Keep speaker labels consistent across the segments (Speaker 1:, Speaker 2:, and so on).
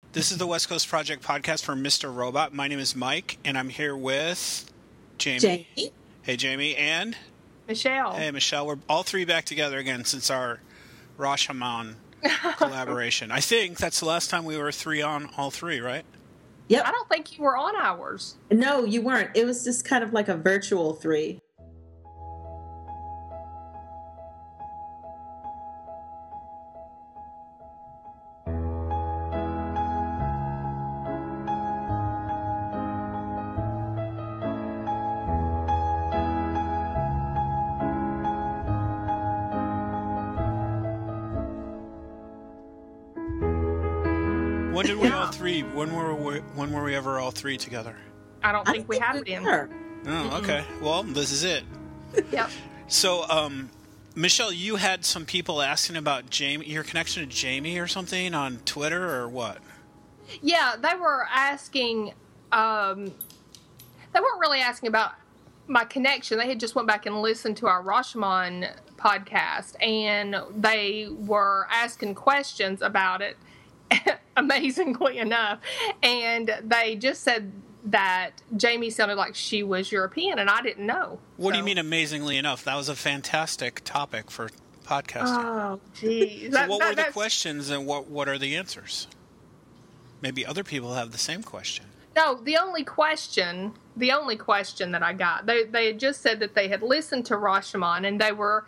Speaker 1: This is the West Coast Project podcast for Mr. Robot. My name is Mike, and I'm here with Jamie. Hey, Jamie. And
Speaker 2: Michelle.
Speaker 1: Hey, Michelle. We're all three back together again since our Rashomon collaboration. I think that's the last time we were three on all three, right?
Speaker 3: Yep.
Speaker 2: I don't think you were on ours.
Speaker 3: No, you weren't. It was just kind of like a virtual three.
Speaker 1: When did we all three? When were we ever all three together?
Speaker 2: I don't think we have been.
Speaker 1: Oh, okay. Well, this is it.
Speaker 2: Yep.
Speaker 1: So, Michelle, you had some people asking about Jamie, your connection to Jamie or something on Twitter or what?
Speaker 2: Yeah, they were asking. They weren't really asking about my connection. They had just went back and listened to our Rashomon podcast, and they were asking questions about it. Amazingly enough, and they just said that Jamie sounded like she was European, and I didn't know.
Speaker 1: What do you mean amazingly enough? That was a fantastic topic for podcasting.
Speaker 2: Oh, geez.
Speaker 1: So what were the questions, and what are the answers? Maybe other people have the same question.
Speaker 2: No, the only question that I got, they had just said that they had listened to Rashomon, and they were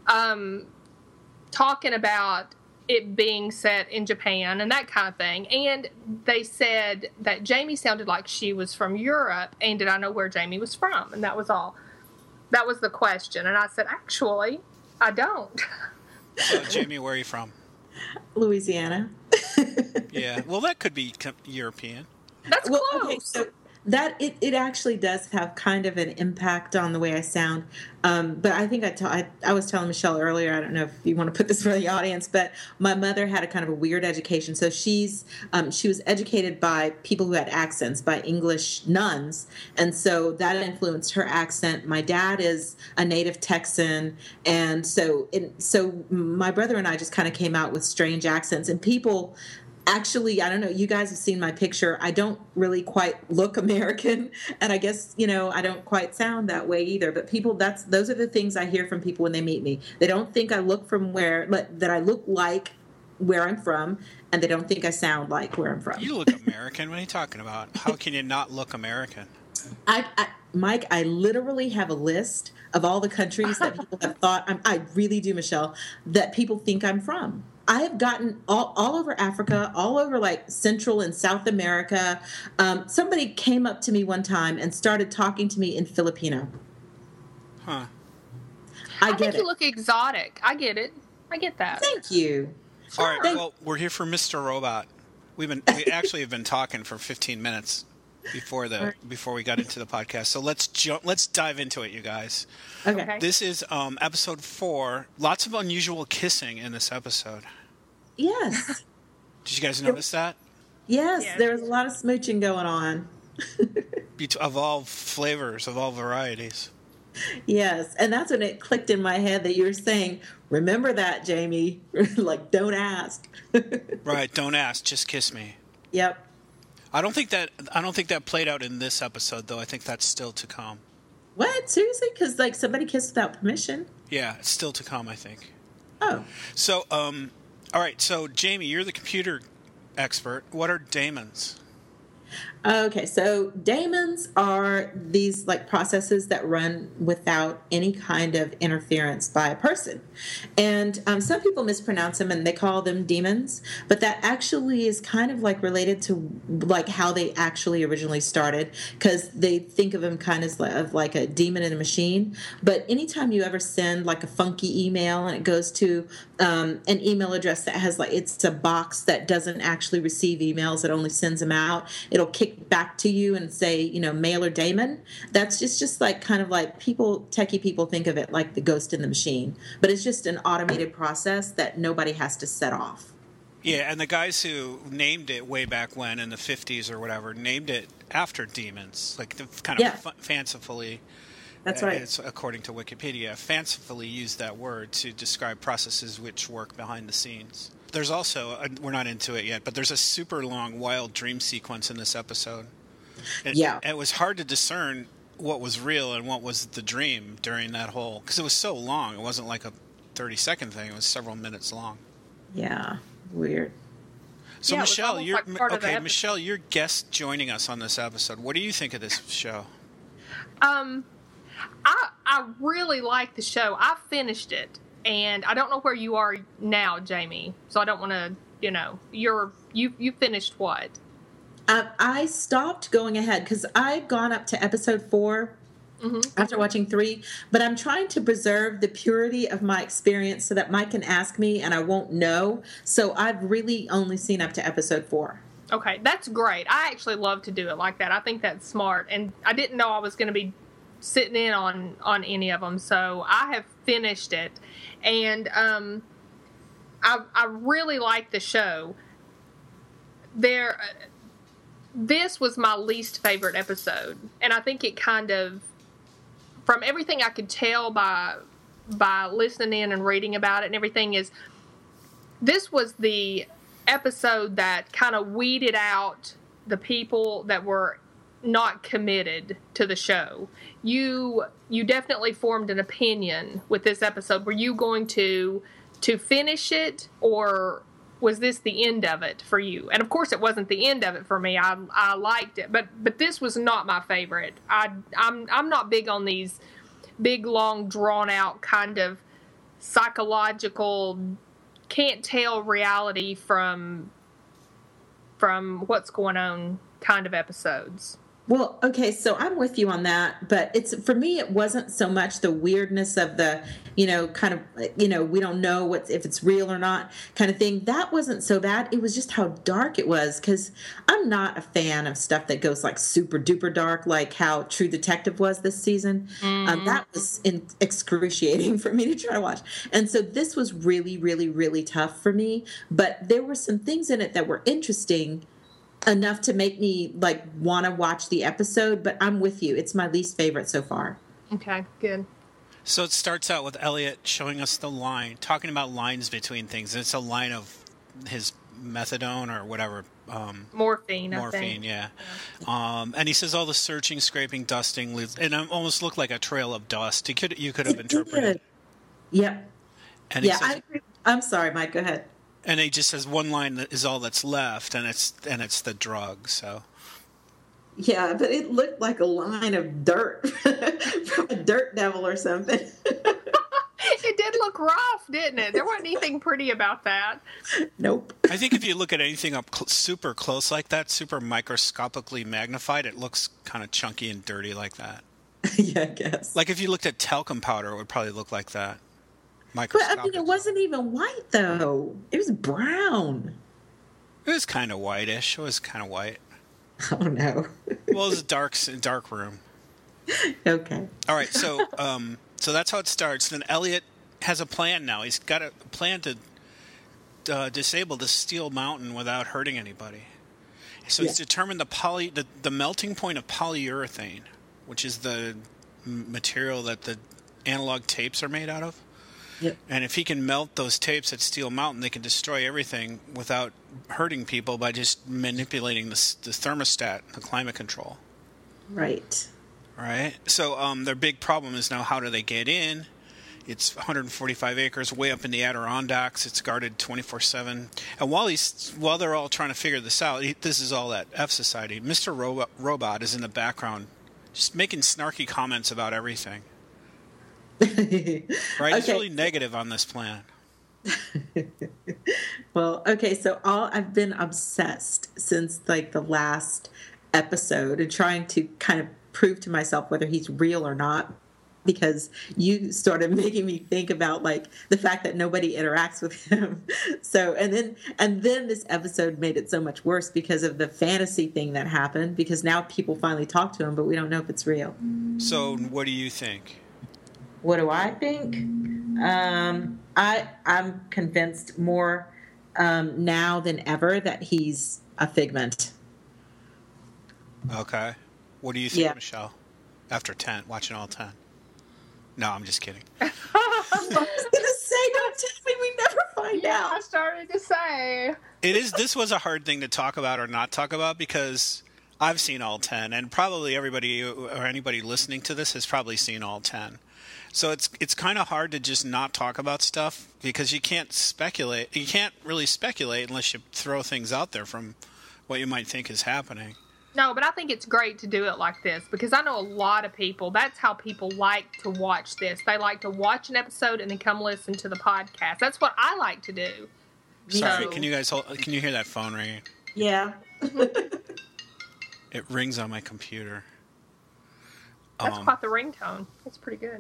Speaker 2: talking about it being set in Japan and that kind of thing. And they said that Jamie sounded like she was from Europe, and did I know where Jamie was from? And that was all. That was the question. And I said, actually, I don't.
Speaker 1: So, Jamie, where are you from?
Speaker 3: Louisiana.
Speaker 1: Yeah, well, that could be European.
Speaker 2: That's close.
Speaker 3: Okay, so that it actually does have kind of an impact on the way I sound. But I think I was telling Michelle earlier, I don't know if you want to put this for the audience, but my mother had a kind of a weird education. So she was educated by people who had accents, by English nuns. And so that influenced her accent. My dad is a native Texan. And so my brother and I just kind of came out with strange accents, and people... Actually, I don't know. You guys have seen my picture. I don't really quite look American, and I guess, I don't quite sound that way either. But people, those are the things I hear from people when they meet me. They don't think I look that I look like where I'm from, and they don't think I sound like where I'm from.
Speaker 1: You look American. What are you talking about? How can you not look American?
Speaker 3: Mike, I literally have a list of all the countries that people have thought, I really do, Michelle, that people think I'm from. I have gotten all over Africa, all over like Central and South America. Somebody came up to me one time and started talking to me in Filipino.
Speaker 1: Huh.
Speaker 2: I think you look exotic. I get it. I get that.
Speaker 3: Thank you.
Speaker 1: All right. Well, we're here for Mr. Robot. We actually have been talking for 15 minutes before we got into the podcast. So let's dive into it, you guys.
Speaker 3: Okay.
Speaker 1: This is episode 4. Lots of unusual kissing in this episode.
Speaker 3: Yes.
Speaker 1: Did you guys notice that?
Speaker 3: Yes, there was a lot of smooching going on.
Speaker 1: Of all flavors, of all varieties.
Speaker 3: Yes, and that's when it clicked in my head that you were saying, remember that, Jamie. Like, don't ask.
Speaker 1: Right, don't ask, just kiss me.
Speaker 3: Yep.
Speaker 1: I don't think that played out in this episode, though. I think that's still to come.
Speaker 3: What? Seriously? Because, like, somebody kissed without permission?
Speaker 1: Yeah, it's still to come, I think.
Speaker 3: Oh.
Speaker 1: So, all right. So, Jamie, you're the computer expert. What are daemons?
Speaker 3: Okay, so daemons are these like processes that run without any kind of interference by a person. And some people mispronounce them and they call them demons, but that actually is kind of like related to like how they actually originally started, because they think of them kind of like a demon in a machine. But anytime you ever send like a funky email and it goes to an email address that has like, it's a box that doesn't actually receive emails, it only sends them out, it'll kick back to you and say, mail or daemon. That's just like kind of like techie people think of it like the ghost in the machine, but it's just an automated process that nobody has to set off.
Speaker 1: Yeah, and the guys who named it way back when in the 50s or whatever named it after demons, like kind of fancifully.
Speaker 3: That's right.
Speaker 1: It's, according to Wikipedia, fancifully used that word to describe processes which work behind the scenes. there's also we're not into it yet, but there's a super long wild dream sequence in this episode. It was hard to discern what was real and what was the dream during that whole, because it was so long. It wasn't like a 30-second thing. It was several minutes long.
Speaker 3: Yeah, weird.
Speaker 1: So Michelle, Michelle, you're guest joining us on this episode. What do you think of this show?
Speaker 2: I really like the show. I finished it, and I don't know where you are now, Jamie. So I don't want to, you finished what?
Speaker 3: I stopped going ahead because I'd gone up to episode 4 after watching 3, but I'm trying to preserve the purity of my experience so that Mike can ask me and I won't know. So I've really only seen up to episode 4.
Speaker 2: Okay, that's great. I actually love to do it like that. I think that's smart, and I didn't know I was going to be sitting in on any of them, so I have finished it, and I really like the show. This was my least favorite episode, and I think it kind of, from everything I could tell by listening in and reading about it and everything, is this was the episode that kind of weeded out the people that were not committed to the show. You definitely formed an opinion with this episode. Were you going to finish it, or was this the end of it for you? And of course it wasn't the end of it for me. I liked it, but this was not my favorite. I'm not big on these big, long, drawn out kind of psychological, can't tell reality from what's going on kind of episodes.
Speaker 3: Well, okay, so I'm with you on that, but for me, it wasn't so much the weirdness of the, kind of, we don't know if it's real or not kind of thing. That wasn't so bad. It was just how dark it was, because I'm not a fan of stuff that goes like super duper dark, like how True Detective was this season. That was excruciating for me to try to watch. And so this was really, really, really tough for me, but there were some things in it that were interesting enough to make me want to watch the episode, but I'm with you. It's my least favorite so far.
Speaker 2: Okay, good.
Speaker 1: So it starts out with Elliot showing us the line, talking about lines between things. It's a line of his methadone or whatever.
Speaker 2: Morphine,
Speaker 1: yeah. And he says all the searching, scraping, dusting, and it almost looked like a trail of dust. You could have interpreted.
Speaker 3: Yeah.
Speaker 1: And he says,
Speaker 3: I agree. I'm sorry, Mike, go ahead.
Speaker 1: And he just says one line that is all that's left, and it's the drug. So,
Speaker 3: yeah, but it looked like a line of dirt from a dirt devil or something.
Speaker 2: It did look rough, didn't it? There wasn't anything pretty about that.
Speaker 3: Nope.
Speaker 1: I think if you look at anything up super close like that, super microscopically magnified, it looks kind of chunky and dirty like that.
Speaker 3: Yeah, I guess.
Speaker 1: Like if you looked at talcum powder, it would probably look like that.
Speaker 3: But I mean, it wasn't even white though. It was brown.
Speaker 1: It was kind of whitish. It was kind of white.
Speaker 3: Oh no.
Speaker 1: Well, it was a dark room.
Speaker 3: Okay.
Speaker 1: All right. So, so that's how it starts. Then Elliot has a plan now. He's got a plan to disable the steel mountain without hurting anybody. So he's determined the melting point of polyurethane, which is the material that the analog tapes are made out of.
Speaker 3: Yep.
Speaker 1: And if he can melt those tapes at Steel Mountain, they can destroy everything without hurting people by just manipulating the thermostat, the climate control.
Speaker 3: Right.
Speaker 1: Right. So their big problem is now, how do they get in? It's 145 acres way up in the Adirondacks. It's guarded 24/7. And while they're all trying to figure this out, this is all at F Society. Mr. Robot is in the background, just making snarky comments about everything. Right? Okay. He's really negative on this plan.
Speaker 3: Well, okay, so I've been obsessed since the last episode and trying to kind of prove to myself whether he's real or not, because you started making me think about the fact that nobody interacts with him. So and then this episode made it so much worse because of the fantasy thing that happened, because now people finally talk to him, but we don't know if it's real.
Speaker 1: So what do you think?
Speaker 3: What do I think? I'm convinced more now than ever that he's a figment.
Speaker 1: Okay. What do you think, Michelle? After 10, watching all 10. No, I'm just kidding.
Speaker 3: I was going to say, don't tell me we never find out.
Speaker 2: I started to say.
Speaker 1: This was a hard thing to talk about or not talk about because I've seen all 10, and probably everybody or anybody listening to this has probably seen all 10. So it's kind of hard to just not talk about stuff because you can't speculate. You can't really speculate unless you throw things out there from what you might think is happening.
Speaker 2: No, but I think it's great to do it like this because I know a lot of people, that's how people like to watch this. They like to watch an episode and then come listen to the podcast. That's what I like to do.
Speaker 1: Sorry,
Speaker 2: So-
Speaker 1: can you hear that phone ringing?
Speaker 3: Yeah.
Speaker 1: It rings on my computer.
Speaker 2: That's quite the ringtone. It's pretty good.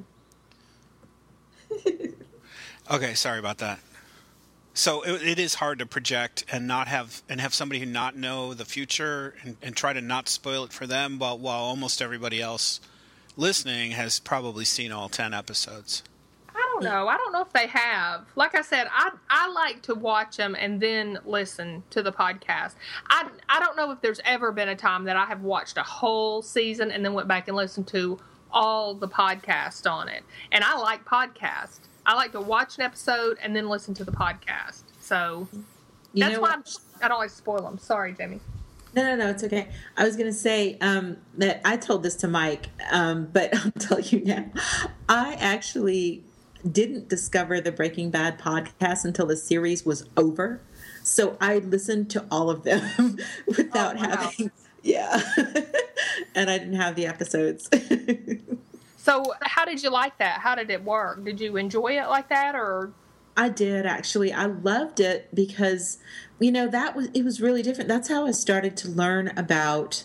Speaker 1: Okay, sorry about that. So it is hard to project and not have somebody who not know the future and try to not spoil it for them while almost everybody else listening has probably seen all 10 episodes.
Speaker 2: I don't know. I don't know if they have. Like I said, I like to watch them and then listen to the podcast. I don't know if there's ever been a time that I have watched a whole season and then went back and listened to all the podcasts on it. And I like podcasts. I like to watch an episode and then listen to the podcast. So that's why I don't like to spoil them. Sorry, Jamie.
Speaker 3: No, it's okay. I was going to say that I told this to Mike, but I'll tell you now. I actually didn't discover the Breaking Bad podcast until the series was over. So I listened to all of them without having... Yeah. And I didn't have the episodes.
Speaker 2: So how did you like that? How did it work? Did you enjoy it like that, or?
Speaker 3: I did, actually. I loved it because, it was really different. That's how I started to learn about,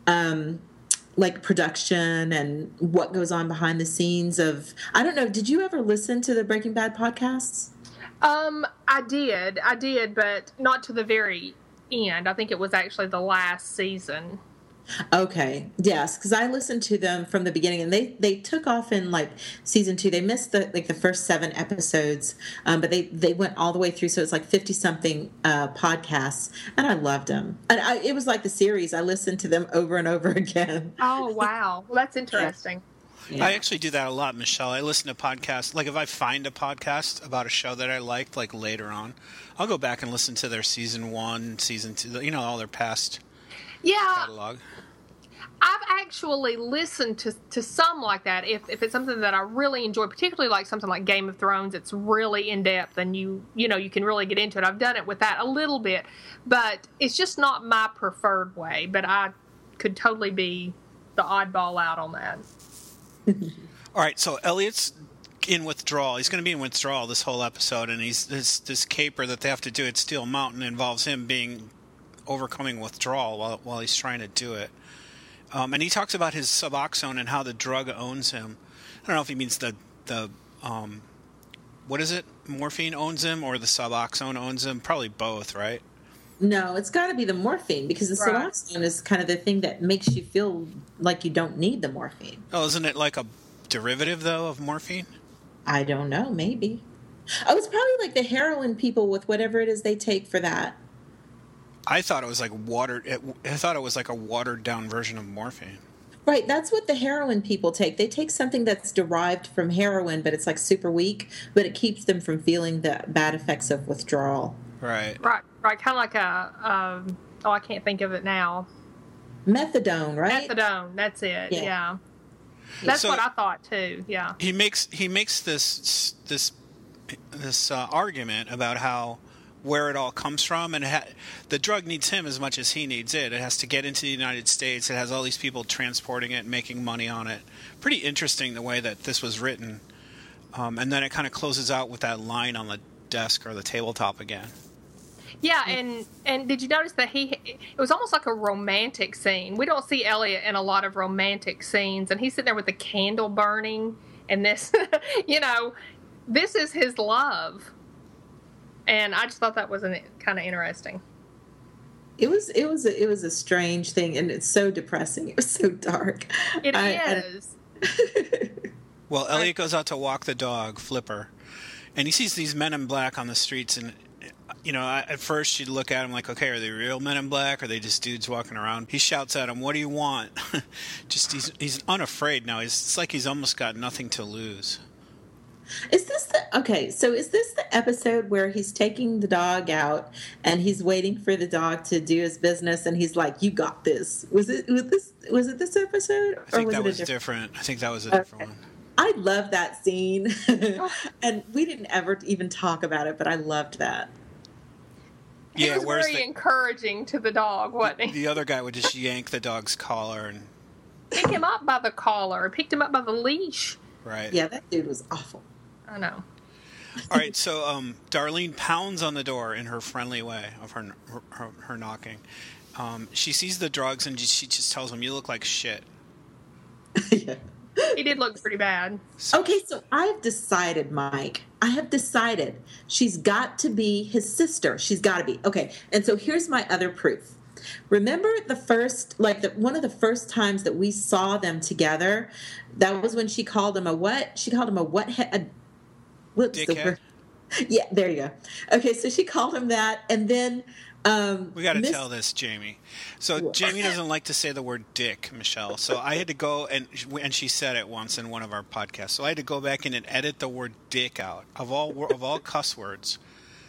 Speaker 3: like, production and what goes on behind the scenes of, I don't know, did you ever listen to the Breaking Bad podcasts?
Speaker 2: I did, but not to the very end. I think it was actually the last season.
Speaker 3: Okay, yes, because I listened to them from the beginning, and they took off in like season 2. They missed the first 7 episodes, but they went all the way through. So it's like 50-something podcasts, and I loved them. And it was like the series. I listened to them over and over again.
Speaker 2: Oh wow, well that's interesting.
Speaker 3: Yeah.
Speaker 1: I actually do that a lot, Michelle. I listen to podcasts. Like if I find a podcast about a show that I liked, like later on, I'll go back and listen to their season 1, season 2, all their past catalog.
Speaker 2: I've actually listened to some like that. If it's something that I really enjoy, particularly like something like Game of Thrones, it's really in depth and you can really get into it. I've done it with that a little bit, but it's just not my preferred way. But I could totally be the oddball out on that.
Speaker 1: All right, so Elliot's in withdrawal. He's going to be in withdrawal this whole episode, and he's this caper that they have to do at Steel Mountain involves him overcoming withdrawal while he's trying to do it. And he talks about his Suboxone and how the drug owns him. I don't know if he means the what is it? Morphine owns him or the Suboxone owns him? Probably both, right?
Speaker 3: No, it's got to be the morphine because the Suboxone is kind of the thing that makes you feel like you don't need the morphine.
Speaker 1: Oh, isn't it like a derivative, though, of morphine?
Speaker 3: I don't know, maybe. Oh, it's probably like the heroin people with whatever it is they take for that.
Speaker 1: I thought it was like I thought it was like a watered down version of morphine.
Speaker 3: Right, that's what the heroin people take. They take something that's derived from heroin, but it's like super weak, but it keeps them from feeling the bad effects of withdrawal.
Speaker 1: Right.
Speaker 2: Kind of like I can't think of it now.
Speaker 3: Methadone, right?
Speaker 2: Methadone, that's it. Yeah. That's what I thought too. Yeah.
Speaker 1: He makes this argument about where it all comes from, and the drug needs him as much as he needs it. It has to get into the United States. It has all these people transporting it and making money on it. Pretty interesting the way that this was written. And then it kind of closes out with that line on the desk or the tabletop again.
Speaker 2: Yeah, and did you notice that it was almost like a romantic scene. We don't see Elliot in a lot of romantic scenes, and he's sitting there with the candle burning, and this, this is his love. And I just thought that was kind of interesting.
Speaker 3: It was a strange thing, and it's so depressing. It was so dark.
Speaker 2: It is.
Speaker 1: Well, Elliot goes out to walk the dog, Flipper, and he sees these men in black on the streets. And at first you'd look at him like, okay, are they real men in black? Or are they just dudes walking around? He shouts at him, "What do you want?" Just he's unafraid now. It's like he's almost got nothing to lose.
Speaker 3: Is this so is this the episode where he's taking the dog out and he's waiting for the dog to do his business and he's like, "You got this." Was it this episode?
Speaker 1: I think that was different. I think that was a different one.
Speaker 3: I love that scene. And we didn't ever even talk about it, but I loved that.
Speaker 2: He was very encouraging to the dog, wasn't he?
Speaker 1: The other guy would just yank the dog's collar and
Speaker 2: pick him up by the collar, picked him up by the leash.
Speaker 1: Right.
Speaker 3: Yeah, that dude was awful.
Speaker 2: I know.
Speaker 1: All right, so Darlene pounds on the door in her friendly way of her knocking. She sees the drugs and she just tells him, "You look like shit."
Speaker 3: Yeah.
Speaker 2: He did look pretty bad.
Speaker 3: Okay, so I've decided, Mike. I have decided she's got to be his sister. She's got to be. Okay, and so here's my other proof. Remember the first, one of the first times that we saw them together? That was when she called him a what? She called him a what? What's the word? Yeah, there you go. Okay, so she called him that, and then
Speaker 1: we got to tell this, Jamie. So Jamie doesn't like to say the word dick, Michelle. So I had to go and she said it once in one of our podcasts. So I had to go back in and edit the word dick out of all cuss words.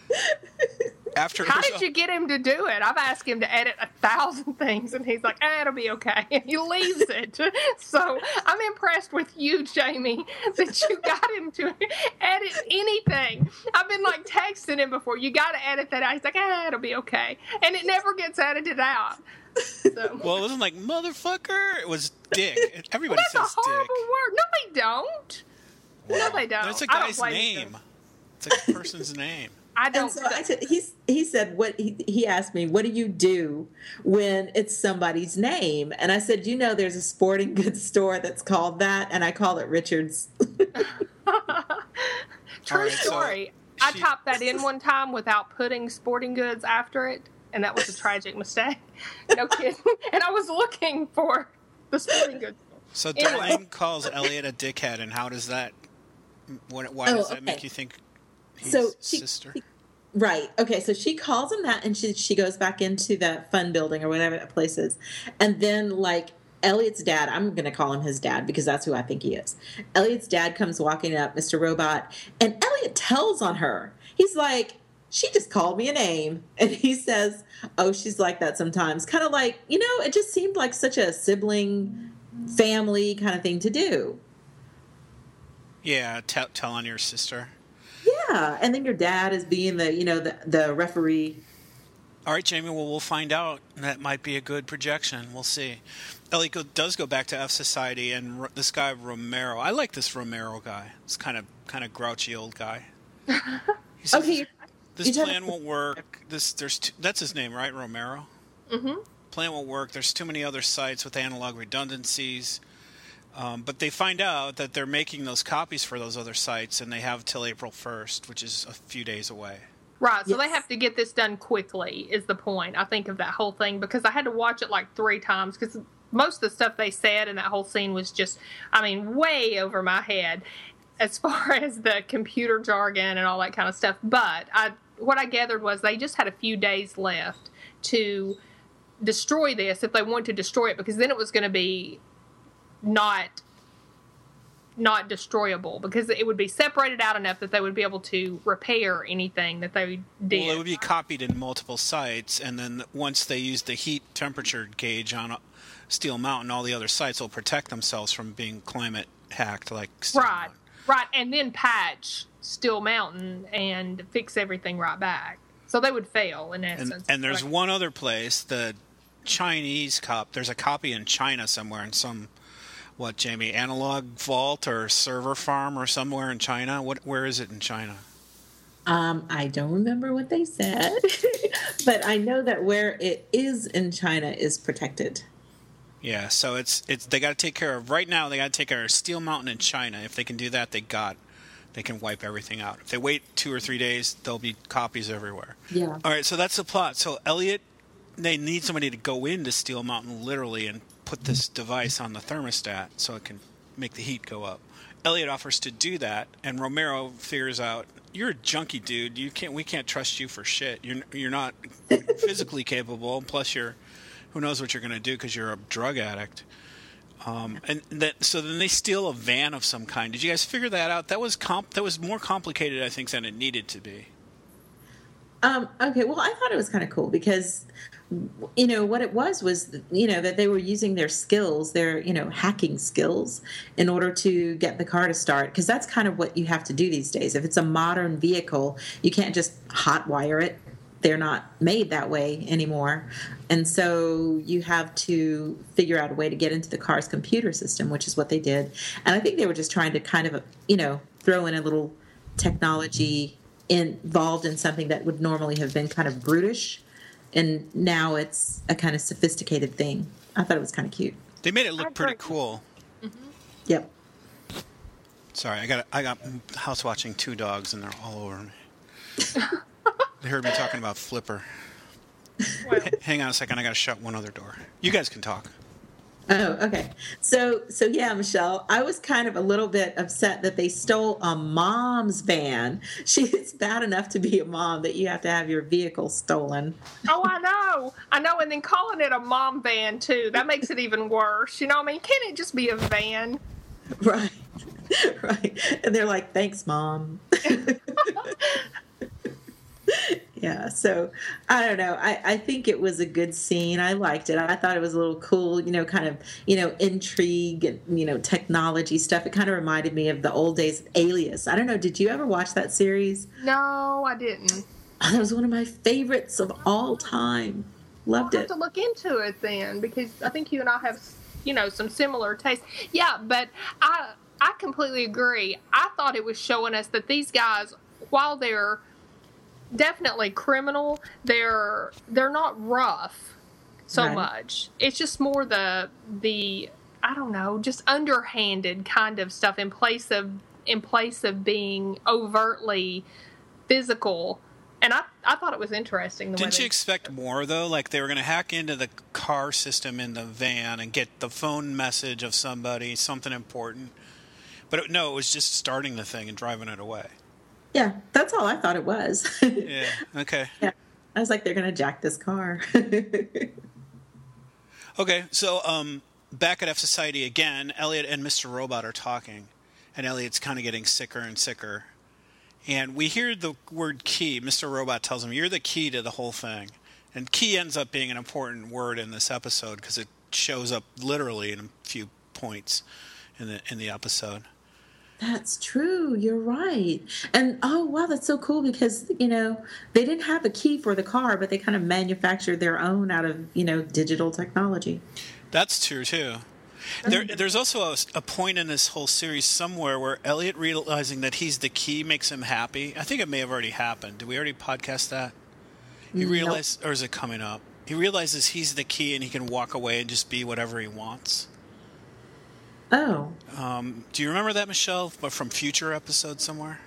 Speaker 2: How did you get him to do it? I've asked him to edit 1,000 things, and he's like, it'll be okay. And he leaves it. So I'm impressed with you, Jamie, that you got him to edit anything. I've been texting him before. You got to edit that out. He's like, it'll be okay. And it never gets edited out. So.
Speaker 1: Well, it wasn't like motherfucker. It was dick. Everybody says dick.
Speaker 2: That's a horrible word. No, they don't.
Speaker 1: Wow.
Speaker 2: No, they don't.
Speaker 1: That's a guy's name. It's a person's name.
Speaker 2: I don't.
Speaker 3: So he said, "What?" He asked me, "What do you do when it's somebody's name?" And I said, "There's a sporting goods store that's called that, and I call it Richards."
Speaker 2: True story. I typed that in one time without putting sporting goods after it, and that was a tragic mistake. No kidding. And I was looking for the sporting goods store.
Speaker 1: So Darlene calls Elliot a dickhead, and how does that? Why does that make you think? He's sister?
Speaker 3: Right. Okay. So she calls him that, and she goes back into the fun building or whatever that place is, and then Elliot's dad, I'm going to call him his dad because that's who I think he is. Elliot's dad comes walking up, Mr. Robot, and Elliot tells on her. He's like, "She just called me a name," and he says, "Oh, she's like that sometimes." Kind of it just seemed like such a sibling, family kind of thing to do.
Speaker 1: Yeah, tell on your sister.
Speaker 3: Yeah, and then your dad is being the referee.
Speaker 1: All right, Jamie. Well, we'll find out. That might be a good projection. We'll see. Elliot does go back to F Society, and this guy Romero. I like this Romero guy. This kind of grouchy old guy. He says,
Speaker 3: okay,
Speaker 1: this plan won't work. That's his name, right? Romero.
Speaker 2: Mm-hmm.
Speaker 1: Plan won't work. There's too many other sites with analog redundancies. But they find out that they're making those copies for those other sites, and they have till April 1st, which is a few days away.
Speaker 2: Right, so they have to get this done quickly is the point, I think, of that whole thing, because I had to watch it 3 times, because most of the stuff they said in that whole scene was just, way over my head as far as the computer jargon and all that kind of stuff. But what I gathered was they just had a few days left to destroy this if they wanted to destroy it, because then it was going to be not destroyable, because it would be separated out enough that they would be able to repair anything that they did.
Speaker 1: Well, it would be copied in multiple sites, and then once they use the heat temperature gauge on Steel Mountain, all the other sites will protect themselves from being climate hacked like Steel Mountain.
Speaker 2: Right, and then patch Steel Mountain and fix everything right back. So they would fail in essence.
Speaker 1: And there's one other place, the Chinese there's a copy in China somewhere in some... What, Jamie? Analog vault or server farm or somewhere in China? Where is it in China?
Speaker 3: I don't remember what they said, but I know that where it is in China is protected.
Speaker 1: Yeah, so it's they got to take care of right now. They got to take care of Steel Mountain in China. If they can do that, they can wipe everything out. If they wait 2 or 3 days, there'll be copies everywhere.
Speaker 3: Yeah.
Speaker 1: All right, so that's the plot. So Elliot, they need somebody to go into Steel Mountain literally and put this device on the thermostat so it can make the heat go up. Elliot offers to do that, and Romero figures out, you're a junkie, dude. We can't trust you for shit. You're not physically capable, plus who knows what you're going to do because you're a drug addict. So then they steal a van of some kind. Did you guys figure that out? That was more complicated, I think, than it needed to be.
Speaker 3: Okay, well, I thought it was kind of cool because, what it was, that they were using their skills, their, hacking skills in order to get the car to start. Because that's kind of what you have to do these days. If it's a modern vehicle, you can't just hotwire it. They're not made that way anymore. And so you have to figure out a way to get into the car's computer system, which is what they did. And I think they were just trying to kind of, throw in a little technology involved in something that would normally have been kind of brutish, and now it's a kind of sophisticated thing. I thought it was kind of cute.
Speaker 1: They made it look pretty cool.
Speaker 2: Mm-hmm.
Speaker 3: Yep.
Speaker 1: Sorry, I got house watching 2 dogs and they're all over me. They heard me talking about Flipper.
Speaker 2: Well.
Speaker 1: Hang on a second, I got to shut one other door. You guys can talk.
Speaker 3: Oh, okay. So yeah, Michelle, I was kind of a little bit upset that they stole a mom's van. It's bad enough to be a mom that you have to have your vehicle stolen.
Speaker 2: Oh, I know, and then calling it a mom van too, that makes it even worse. You know what I mean? Can't it just be a van?
Speaker 3: Right. And they're like, thanks, Mom. Yeah, so I don't know. I think it was a good scene. I liked it. I thought it was a little cool, kind of, intrigue and, technology stuff. It kind of reminded me of the old days of Alias. I don't know. Did you ever watch that series?
Speaker 2: No, I didn't.
Speaker 3: Oh, that was one of my favorites of all time. Loved
Speaker 2: I'll
Speaker 3: it.
Speaker 2: have to look into it then, because I think you and I have, some similar tastes. Yeah, but I completely agree. I thought it was showing us that these guys, while they're definitely criminal, they're not rough so much. It's just more the I don't know, just underhanded kind of stuff in place of being overtly physical. And I thought it was interesting.
Speaker 1: Didn't you expect more, though? Like they were going to hack into the car system in the van and get the phone message of somebody, something important. But no, it was just starting the thing and driving it away.
Speaker 3: Yeah, that's all I thought it was.
Speaker 1: Yeah, okay.
Speaker 3: Yeah, I was like, they're going to jack this car.
Speaker 1: Okay, so back at F Society again, Elliot and Mr. Robot are talking, and Elliot's kind of getting sicker and sicker. And we hear the word key. Mr. Robot tells him, you're the key to the whole thing. And key ends up being an important word in this episode because it shows up literally in a few points in the episode.
Speaker 3: That's true. You're right. And, oh, wow, that's so cool because, they didn't have a key for the car, but they kind of manufactured their own out of, digital technology.
Speaker 1: That's true, too. There's also a point in this whole series somewhere where Elliot realizing that he's the key makes him happy. I think it may have already happened. Did we already podcast that? He realized, or is it coming up? He realizes he's the key and he can walk away and just be whatever he wants.
Speaker 3: Oh.
Speaker 1: Do you remember that, Michelle, from future episodes somewhere?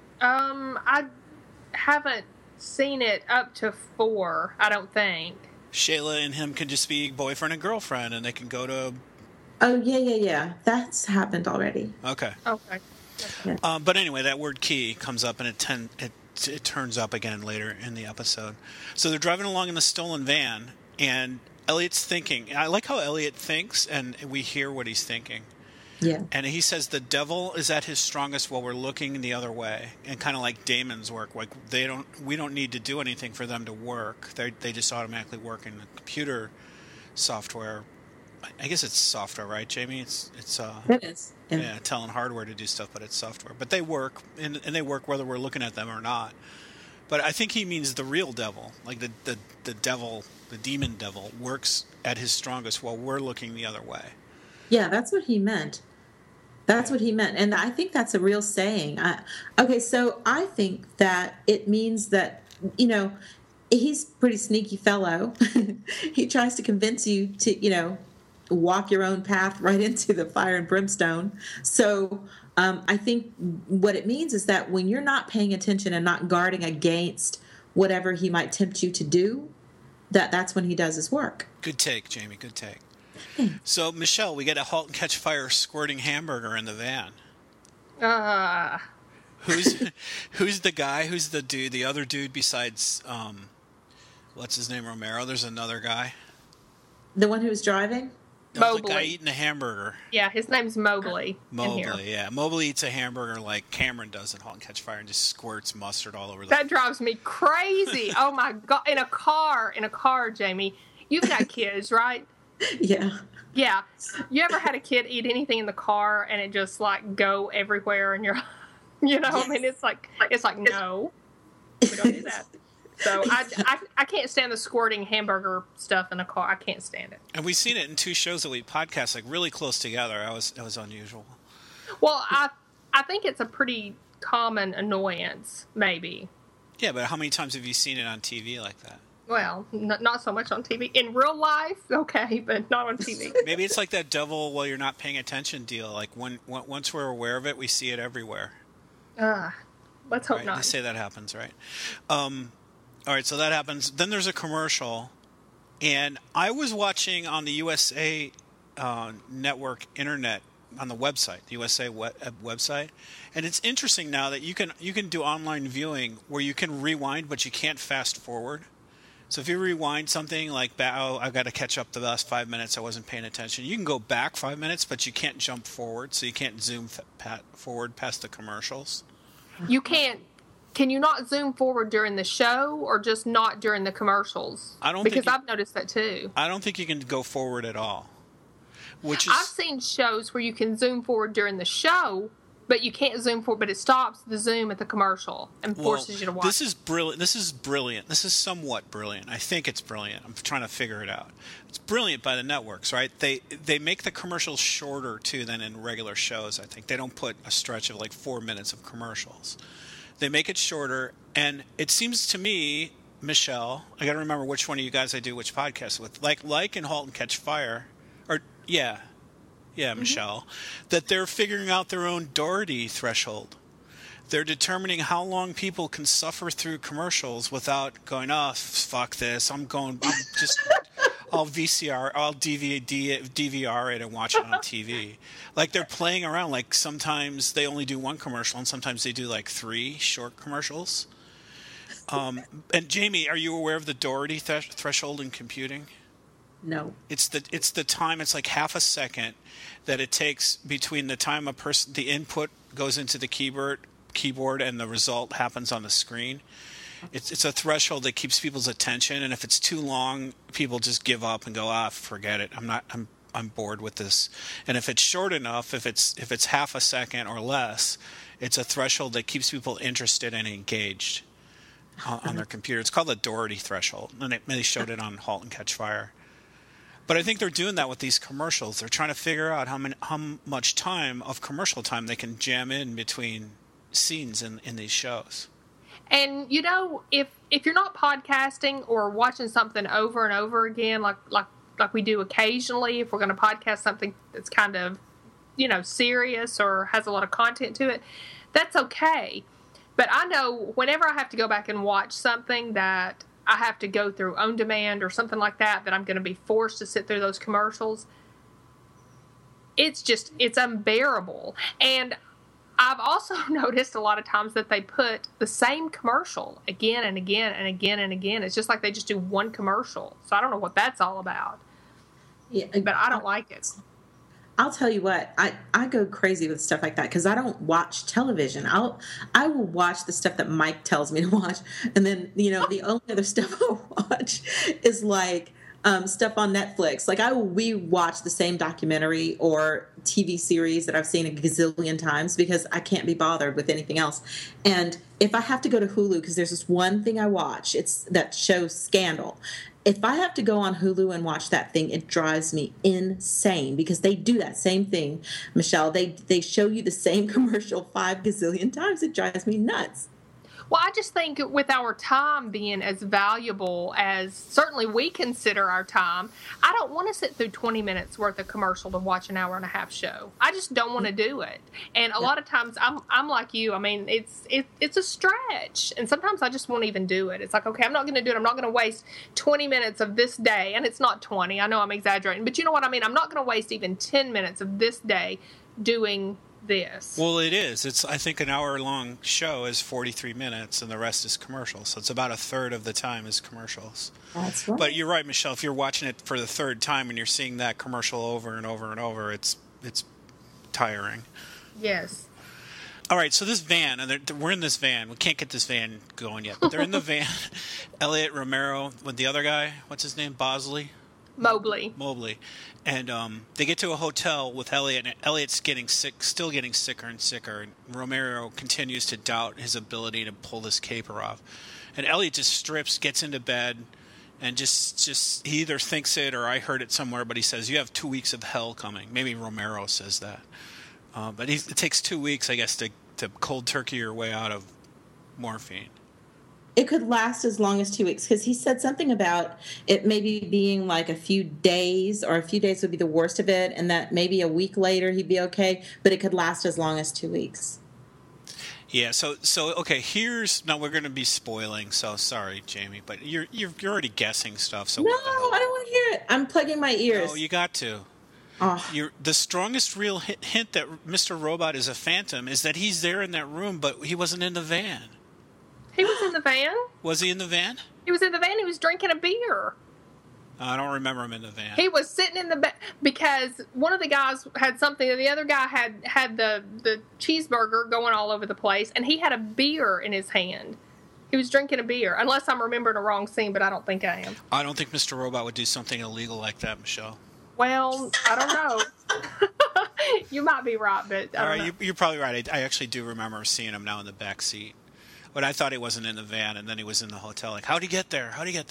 Speaker 2: I haven't seen it up to 4, I don't think.
Speaker 1: Shayla and him can just be boyfriend and girlfriend, and they can go to...
Speaker 3: Oh, yeah. That's happened already.
Speaker 1: Okay.
Speaker 3: Yeah.
Speaker 1: But anyway, that word key comes up, and it turns up again later in the episode. So they're driving along in the stolen van, and Elliot's thinking. I like how Elliot thinks, and we hear what he's thinking.
Speaker 3: Yeah.
Speaker 1: And he says the devil is at his strongest while we're looking the other way, and kind of like Damon's work. Like we don't need to do anything for them to work. They just automatically work in the computer software. I guess it's software, right, Jamie? It
Speaker 3: is.
Speaker 1: Yeah, telling hardware to do stuff, but it's software. But they work, and they work whether we're looking at them or not. But I think he means the real devil, like the devil, the demon devil, works at his strongest while we're looking the other way.
Speaker 3: Yeah, that's what he meant. What he meant. And I think that's a real saying. Okay, so I think that it means that, he's a pretty sneaky fellow. He tries to convince you to, walk your own path right into the fire and brimstone. So I think what it means is that when you're not paying attention and not guarding against whatever he might tempt you to do, that's when he does his work.
Speaker 1: Good take, Jamie. Good take. So, Michelle, we get a Halt and Catch Fire squirting hamburger in the van. Who's the guy? Who's the dude? The other dude besides, what's his name, Romero? There's another guy.
Speaker 3: The one who was driving?
Speaker 1: That was the guy eating a hamburger.
Speaker 2: Yeah, his name's Mobley.
Speaker 1: Mobley, yeah. Mobley eats a hamburger like Cameron does in *Halt and Catch Fire* and just squirts mustard all over.
Speaker 2: That drives me crazy. Oh my God! In a car, Jamie. You've got kids, right?
Speaker 3: Yeah.
Speaker 2: Yeah. You ever had a kid eat anything in the car and it just like go everywhere and you're, you know, I mean, it's like no, we don't do that. So I can't stand the squirting hamburger stuff in a car. I can't stand it.
Speaker 1: And we've seen it in 2 shows that we podcast like really close together. That was unusual.
Speaker 2: Well, I think it's a pretty common annoyance, maybe.
Speaker 1: Yeah, but how many times have you seen it on TV like that?
Speaker 2: Well, not so much on TV. In real life, okay, but not on TV.
Speaker 1: Maybe it's like that devil while you're not paying attention deal. Like once we're aware of it, we see it everywhere.
Speaker 2: Let's hope
Speaker 1: right?
Speaker 2: not.
Speaker 1: They say that happens, right? All right, so that happens. Then there's a commercial, and I was watching on the USA Network Internet on the website, the USA website, and it's interesting now that you can do online viewing where you can rewind, but you can't fast forward. So if you rewind something like, I've got to catch up the last 5 minutes, I wasn't paying attention. You can go back 5 minutes, but you can't jump forward, so you can't zoom forward past the commercials.
Speaker 2: You can't. Can you not zoom forward during the show, or just not during the commercials? Because I've noticed that too.
Speaker 1: I don't think you can go forward at all.
Speaker 2: I've seen shows where you can zoom forward during the show, but you can't zoom forward. But it stops the zoom at the commercial and forces you to watch.
Speaker 1: This is brilliant. This is brilliant. This is somewhat brilliant. I think it's brilliant. I'm trying to figure it out. It's brilliant by the networks, right? They make the commercials shorter too than in regular shows. I think they don't put a stretch of like 4 minutes of commercials. They make it shorter, and it seems to me, Michelle, I got to remember which one of you guys I do which podcast with. Like in *Halt and Catch Fire*, or yeah, Michelle, that they're figuring out their own Doherty threshold. They're determining how long people can suffer through commercials without going, oh, fuck this. I'll VCR, I'll DVR it and watch it on TV. Like they're playing around. Like sometimes they only do 1 commercial and sometimes they do like 3 short commercials. And Jamie, are you aware of the Doherty threshold in computing?
Speaker 3: No.
Speaker 1: It's the time. It's like half a second that it takes between the time the input goes into the keyboard and the result happens on the screen. It's a threshold that keeps people's attention, and if it's too long, people just give up and go, forget it. I'm bored with this. And if it's short enough, if it's half a second or less, it's a threshold that keeps people interested and engaged on their computer. It's called the Doherty threshold, and they showed it on *Halt and Catch Fire*. But I think they're doing that with these commercials. They're trying to figure out how much time of commercial time they can jam in between scenes in these shows.
Speaker 2: And you know, if you're not podcasting or watching something over and over again, like we do occasionally, if we're going to podcast something that's kind of, you know, serious or has a lot of content to it, that's okay. But I know whenever I have to go back and watch something that I have to go through on demand or something like that I'm going to be forced to sit through those commercials, it's unbearable. And I've also noticed a lot of times that they put the same commercial again and again and again and again. It's just like they just do 1 commercial. So I don't know what that's all about. Yeah, but I don't like it.
Speaker 3: I'll tell you what, I go crazy with stuff like that because I don't watch television. I will watch the stuff that Mike tells me to watch, and then the only other stuff I'll watch is like stuff on Netflix. Like I will rewatch the same documentary or TV series that I've seen a gazillion times because I can't be bothered with anything else. And if I have to go to Hulu, because there's this one thing I watch, it's that show Scandal. If I have to go on Hulu and watch that thing, it drives me insane because they do that same thing, Michelle. They show you the same commercial 5 gazillion times. It drives me nuts.
Speaker 2: Well, I just think with our time being as valuable as certainly we consider our time, I don't want to sit through 20 minutes worth of commercial to watch an hour and a half show. I just don't want to do it. And a lot of times I'm like you. I mean, it's a stretch. And sometimes I just won't even do it. It's like, okay, I'm not going to do it. I'm not going to waste 20 minutes of this day. And it's not 20. I know I'm exaggerating. But you know what I mean? I'm not going to waste even 10 minutes of this day doing this.
Speaker 1: Well, it is. It's, I think, an hour-long show is 43 minutes, and the rest is commercials. So it's about a third of the time is commercials.
Speaker 3: That's right.
Speaker 1: But you're right, Michelle. If you're watching it for the third time and you're seeing that commercial over and over and over, it's tiring.
Speaker 2: Yes.
Speaker 1: All right, so this van, and we're in this van. We can't get this van going yet, but they're in the van. Elliot Romero with the other guy. What's his name? Bosley? Mobley. And they get to a hotel with Elliot, and Elliot's getting sick, still getting sicker and sicker. And Romero continues to doubt his ability to pull this caper off. And Elliot just strips, gets into bed, and just he either thinks it or I heard it somewhere, but he says, "You have 2 weeks of hell coming." Maybe Romero says that. But it takes 2 weeks, I guess, to cold turkey your way out of morphine.
Speaker 3: It could last as long as 2 weeks, because he said something about it maybe being like a few days, or a few days would be the worst of it, and that maybe a week later he'd be okay, but it could last as long as 2 weeks.
Speaker 1: Yeah, so okay, now we're going to be spoiling, so sorry, Jamie, but you're already guessing stuff. So
Speaker 3: no, I don't want to hear it. I'm plugging my ears.
Speaker 1: No, you got to.
Speaker 3: Oh.
Speaker 1: The strongest real hint that Mr. Robot is a phantom is that he's there in that room, but he wasn't in the van.
Speaker 2: He was in the van.
Speaker 1: Was he in the van?
Speaker 2: He was in the van. He was drinking a beer.
Speaker 1: I don't remember him in the van.
Speaker 2: He was sitting in the because one of the guys had something, and the other guy had the cheeseburger going all over the place, and he had a beer in his hand. He was drinking a beer, unless I'm remembering a wrong scene, but I don't think I am.
Speaker 1: I don't think Mr. Robot would do something illegal like that, Michelle.
Speaker 2: Well, I don't know. You might be right, but I don't know.
Speaker 1: You're probably right. I actually do remember seeing him now in the back seat. But I thought he wasn't in the van, and then he was in the hotel. Like, how'd he get there?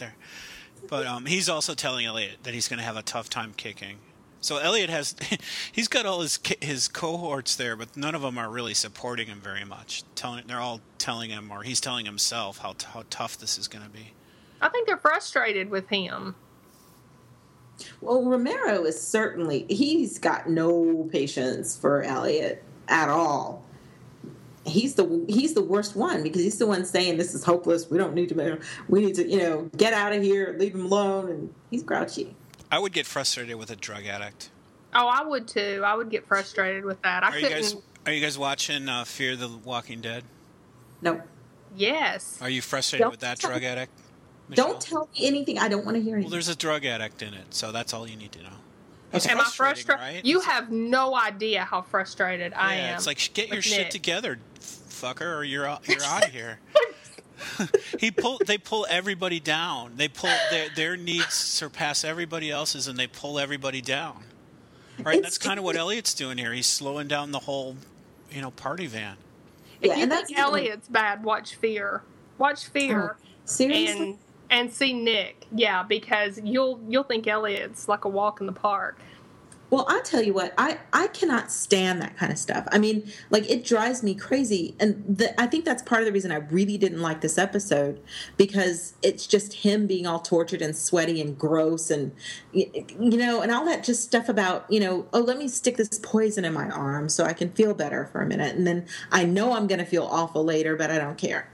Speaker 1: But he's also telling Elliot that he's going to have a tough time kicking. So Elliot he's got all his cohorts there, but none of them are really supporting him very much. They're all telling him, or he's telling himself, how tough this is going to be.
Speaker 2: I think they're frustrated with him.
Speaker 3: Well, Romero is he's got no patience for Elliot at all. He's the worst one, because he's the one saying this is hopeless. We need to get out of here, leave him alone, and he's grouchy.
Speaker 1: I would get frustrated with a drug addict.
Speaker 2: Oh, I would too. I would get frustrated with that. Are
Speaker 1: you guys watching Fear the Walking Dead?
Speaker 3: No.
Speaker 2: Yes.
Speaker 1: Are you frustrated with that drug addict, Michelle?
Speaker 3: Don't tell me anything. I don't want to hear anything.
Speaker 1: Well, there's a drug addict in it, so that's all you need to know.
Speaker 3: Okay.
Speaker 2: Am I frustrated?
Speaker 1: Right?
Speaker 2: You have no idea how frustrated I am.
Speaker 1: It's like, get your shit together, fucker, or you're out of here. They pull everybody down. They pull their needs surpass everybody else's, and they pull everybody down. Right? That's kind of what Elliot's doing here. He's slowing down the whole, party van.
Speaker 2: If you think Elliot's bad, watch Fear. Watch Fear.
Speaker 3: Seriously?
Speaker 2: And see Nick. Yeah, because you'll think Elliot's like a walk in the park.
Speaker 3: Well, I'll tell you what, I cannot stand that kind of stuff. I mean, like, it drives me crazy. And I think that's part of the reason I really didn't like this episode, because it's just him being all tortured and sweaty and gross and, and all that just stuff about, let me stick this poison in my arm so I can feel better for a minute. And then I know I'm going to feel awful later, but I don't care.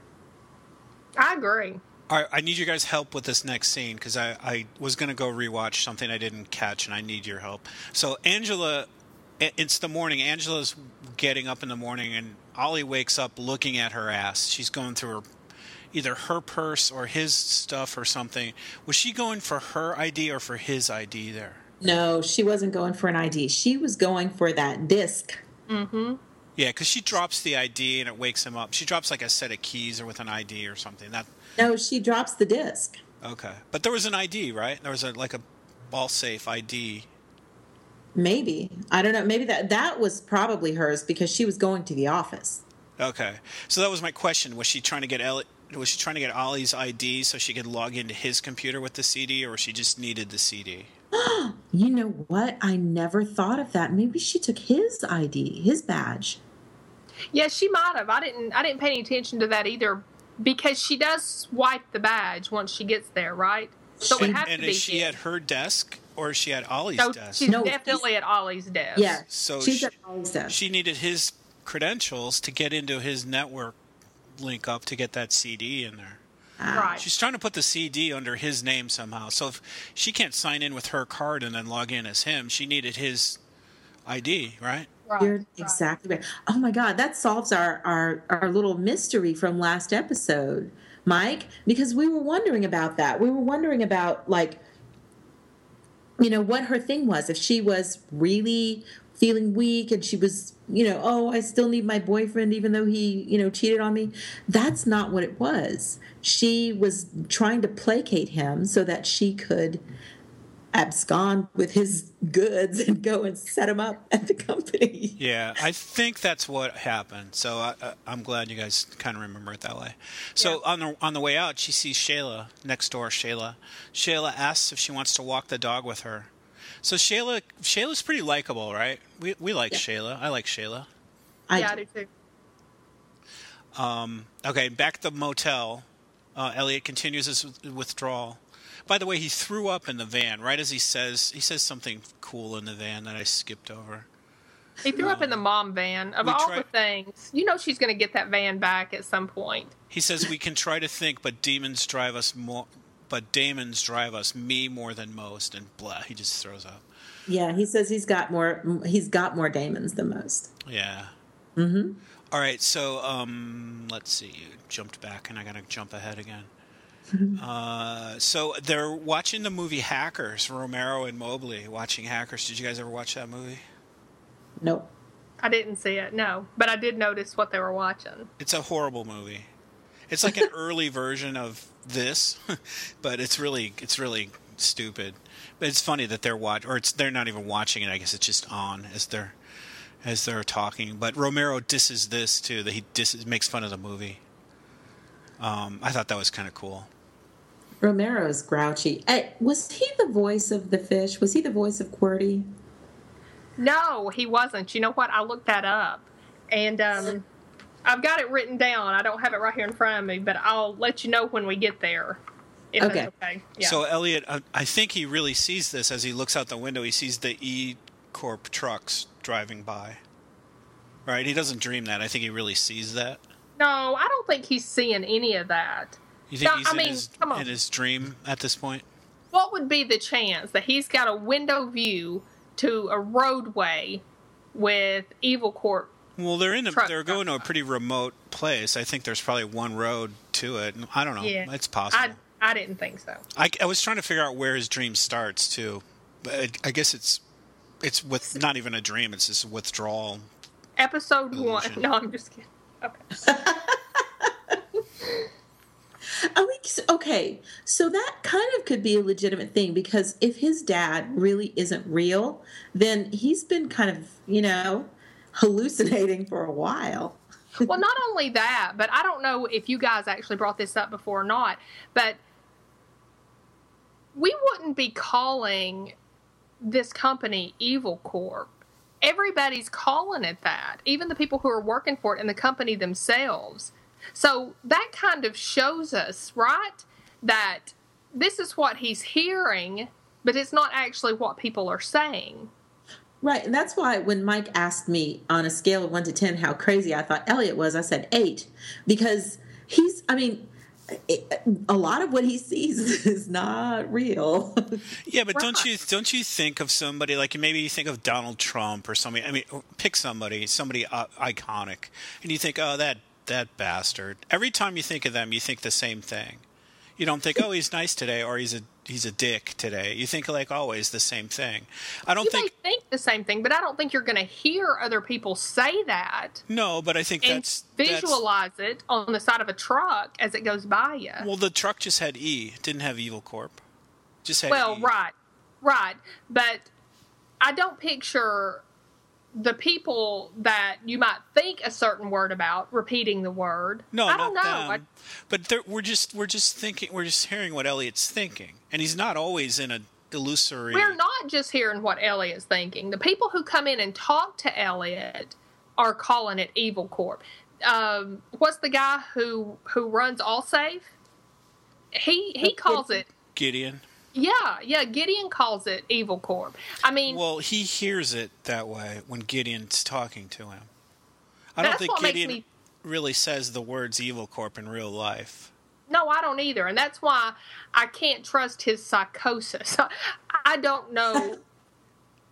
Speaker 2: I agree.
Speaker 1: All right, I need your guys' help with this next scene, because I was going to go rewatch something I didn't catch, and I need your help. So Angela, it's the morning. Angela's getting up in the morning, and Ollie wakes up looking at her ass. She's going through either her purse or his stuff or something. Was she going for her ID or for his ID there?
Speaker 3: No, she wasn't going for an ID. She was going for that disc.
Speaker 2: Mm-hmm.
Speaker 1: Yeah, because she drops the ID and it wakes him up. She drops like a set of keys or with an ID or something.
Speaker 3: No, she drops the disc.
Speaker 1: Okay. But there was an ID, right? There was a ball safe ID.
Speaker 3: Maybe. I don't know. Maybe that was probably hers, because she was going to the office.
Speaker 1: Okay. So that was my question. Was she trying to get Ollie's ID so she could log into his computer with the CD, or she just needed the CD?
Speaker 3: You know what? I never thought of that. Maybe she took his ID, his badge.
Speaker 2: Yeah, she might have. I didn't pay any attention to that either, because she does swipe the badge once she gets there, right? So it would have to be.
Speaker 1: And is she at her desk, or is she at Ollie's desk?
Speaker 2: She's definitely at Ollie's desk.
Speaker 3: Yeah,
Speaker 1: so
Speaker 3: she's at Ollie's desk.
Speaker 1: She needed his credentials to get into his network link up to get that CD in there.
Speaker 2: Right.
Speaker 1: She's trying to put the CD under his name somehow. So if she can't sign in with her card and then log in as him, she needed his ID, right?
Speaker 3: You're exactly right. Oh my God, that solves our little mystery from last episode, Mike, because we were wondering about that. We were wondering about, like, what her thing was. If she was really feeling weak and she was, oh, I still need my boyfriend even though he, cheated on me. That's not what it was. She was trying to placate him so that she could abscond with his goods and go and set him up at the company.
Speaker 1: Yeah, I think that's what happened. So I'm glad you guys kind of remember it that way. So on the way out, she sees Shayla next door. Shayla asks if she wants to walk the dog with her. So Shayla's pretty likable, right? We like Shayla. I like Shayla.
Speaker 2: I do too.
Speaker 1: Okay, back at the motel. Elliot continues his withdrawal. By the way, he threw up in the van right as he says something cool in the van that I skipped over.
Speaker 2: He threw up in the mom van. Of all the things, she's going to get that van back at some point.
Speaker 1: He says we can try to think, but demons drive us more. But demons drive us, me more than most, and blah. He just throws up.
Speaker 3: Yeah, he says he's got more demons than most.
Speaker 1: Yeah.
Speaker 3: Mm-hmm.
Speaker 1: All right, so let's see. You jumped back, and I got to jump ahead again. So they're watching the movie Hackers, Romero and Mobley watching Hackers. Did you guys ever watch that movie?
Speaker 3: Nope.
Speaker 2: I didn't see it, no. But I did notice what they were watching.
Speaker 1: It's a horrible movie. It's like an early version of this, but it's really stupid. But it's funny that they're not even watching it. I guess it's just on as they're talking. But Romero disses this too. That he makes fun of the movie. I thought that was kind of cool.
Speaker 3: Romero's grouchy. Was he the voice of the fish? Was he the voice of QWERTY?
Speaker 2: No, he wasn't. You know what? I looked that up. And I've got it written down. I don't have it right here in front of me, but I'll let you know when we get there. If
Speaker 3: Okay.
Speaker 2: That's okay. Yeah.
Speaker 1: So Elliot, I think he really sees this as he looks out the window. He sees the E-Corp trucks driving by. Right? He doesn't dream that. I think he really sees that.
Speaker 2: No, I don't think he's seeing any of that.
Speaker 1: You think
Speaker 2: No,
Speaker 1: he's in his dream at this point?
Speaker 2: What would be the chance that he's got a window view to a roadway with Evil Corp?
Speaker 1: Well, they're going to a pretty remote place. I think there's probably one road to it. I don't know.
Speaker 2: Yeah.
Speaker 1: It's possible.
Speaker 2: I didn't think so.
Speaker 1: I was trying to figure out where his dream starts too. But I guess it's with not even a dream. It's just a withdrawal.
Speaker 2: Episode
Speaker 1: illusion.
Speaker 2: 1. No, I'm just kidding. Okay.
Speaker 3: Okay, so that kind of could be a legitimate thing, because if his dad really isn't real, then he's been kind of, hallucinating for a while.
Speaker 2: Well, not only that, but I don't know if you guys actually brought this up before or not, but we wouldn't be calling this company Evil Corp. Everybody's calling it that, even the people who are working for it and the company themselves. So that kind of shows us, right, that this is what he's hearing, but it's not actually what people are saying.
Speaker 3: Right, and that's why when Mike asked me on a scale of 1 to 10 how crazy I thought Elliot was, I said 8, because a lot of what he sees is not real.
Speaker 1: Yeah, but don't you think of somebody like maybe you think of Donald Trump or somebody? I mean, pick somebody iconic, and you think, oh, that bastard. Every time you think of them, you think the same thing. You don't think, oh, he's nice today, or he's a dick today. You think, like always, the same thing. You
Speaker 2: may think the same thing, but I don't think you're going to hear other people say that.
Speaker 1: No, but I think
Speaker 2: visualize it on the side of a truck as it goes by you.
Speaker 1: Well, the truck just had E. It didn't have Evil Corp. Just had E.
Speaker 2: Right. But I don't picture the people that you might think a certain word about repeating the word.
Speaker 1: No,
Speaker 2: I don't know.
Speaker 1: Them. But we're just thinking. We're just hearing what Elliot's thinking, and he's not always in a illusory.
Speaker 2: We're not just hearing what Elliot's thinking. The people who come in and talk to Elliot are calling it Evil Corp. What's the guy who runs Allsafe? He calls it
Speaker 1: Gideon.
Speaker 2: Yeah, Gideon calls it Evil Corp. I mean...
Speaker 1: Well, he hears it that way when Gideon's talking to him. I don't think Gideon really says the words Evil Corp in real life.
Speaker 2: No, I don't either. And that's why I can't trust his psychosis. I don't know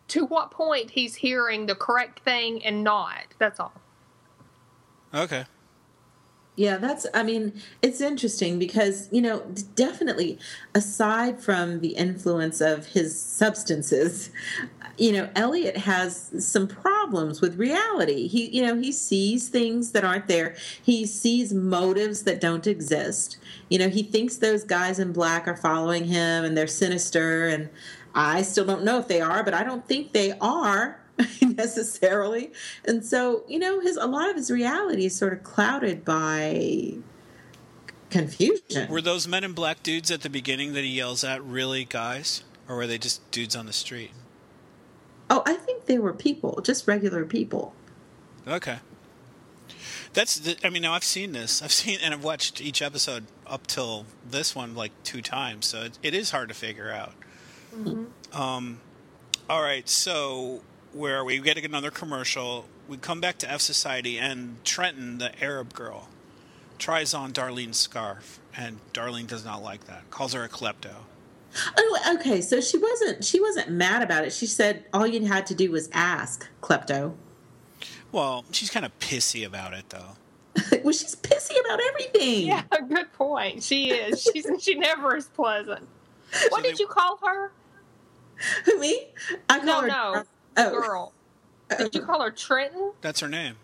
Speaker 2: to what point he's hearing the correct thing and not. That's all.
Speaker 1: Okay.
Speaker 3: Yeah, it's interesting because, definitely aside from the influence of his substances, Elliot has some problems with reality. He sees things that aren't there. He sees motives that don't exist. He thinks those guys in black are following him and they're sinister, and I still don't know if they are, but I don't think they are necessarily. And so, a lot of his reality is sort of clouded by confusion.
Speaker 1: Were those men in black dudes at the beginning that he yells at really guys? Or were they just dudes on the street?
Speaker 3: Oh, I think they were people, just regular people.
Speaker 1: Okay. Now I've seen this. And I've watched each episode up till this one like 2 times, so it is hard to figure out.
Speaker 2: Mm-hmm.
Speaker 1: All right, so where are we? We get another commercial. We come back to F Society, and Trenton, the Arab girl, tries on Darlene's scarf, and Darlene does not like that. Calls her a klepto.
Speaker 3: Oh, okay. So she wasn't mad about it. She said all you had to do was ask, klepto.
Speaker 1: Well, she's kind of pissy about it, though.
Speaker 3: Well, she's pissy about everything.
Speaker 2: Yeah, good point. She is. She never is pleasant. What did you call her?
Speaker 3: Who, me? I call her.
Speaker 2: No. Girl. Did you call her Trenton?
Speaker 1: That's her name.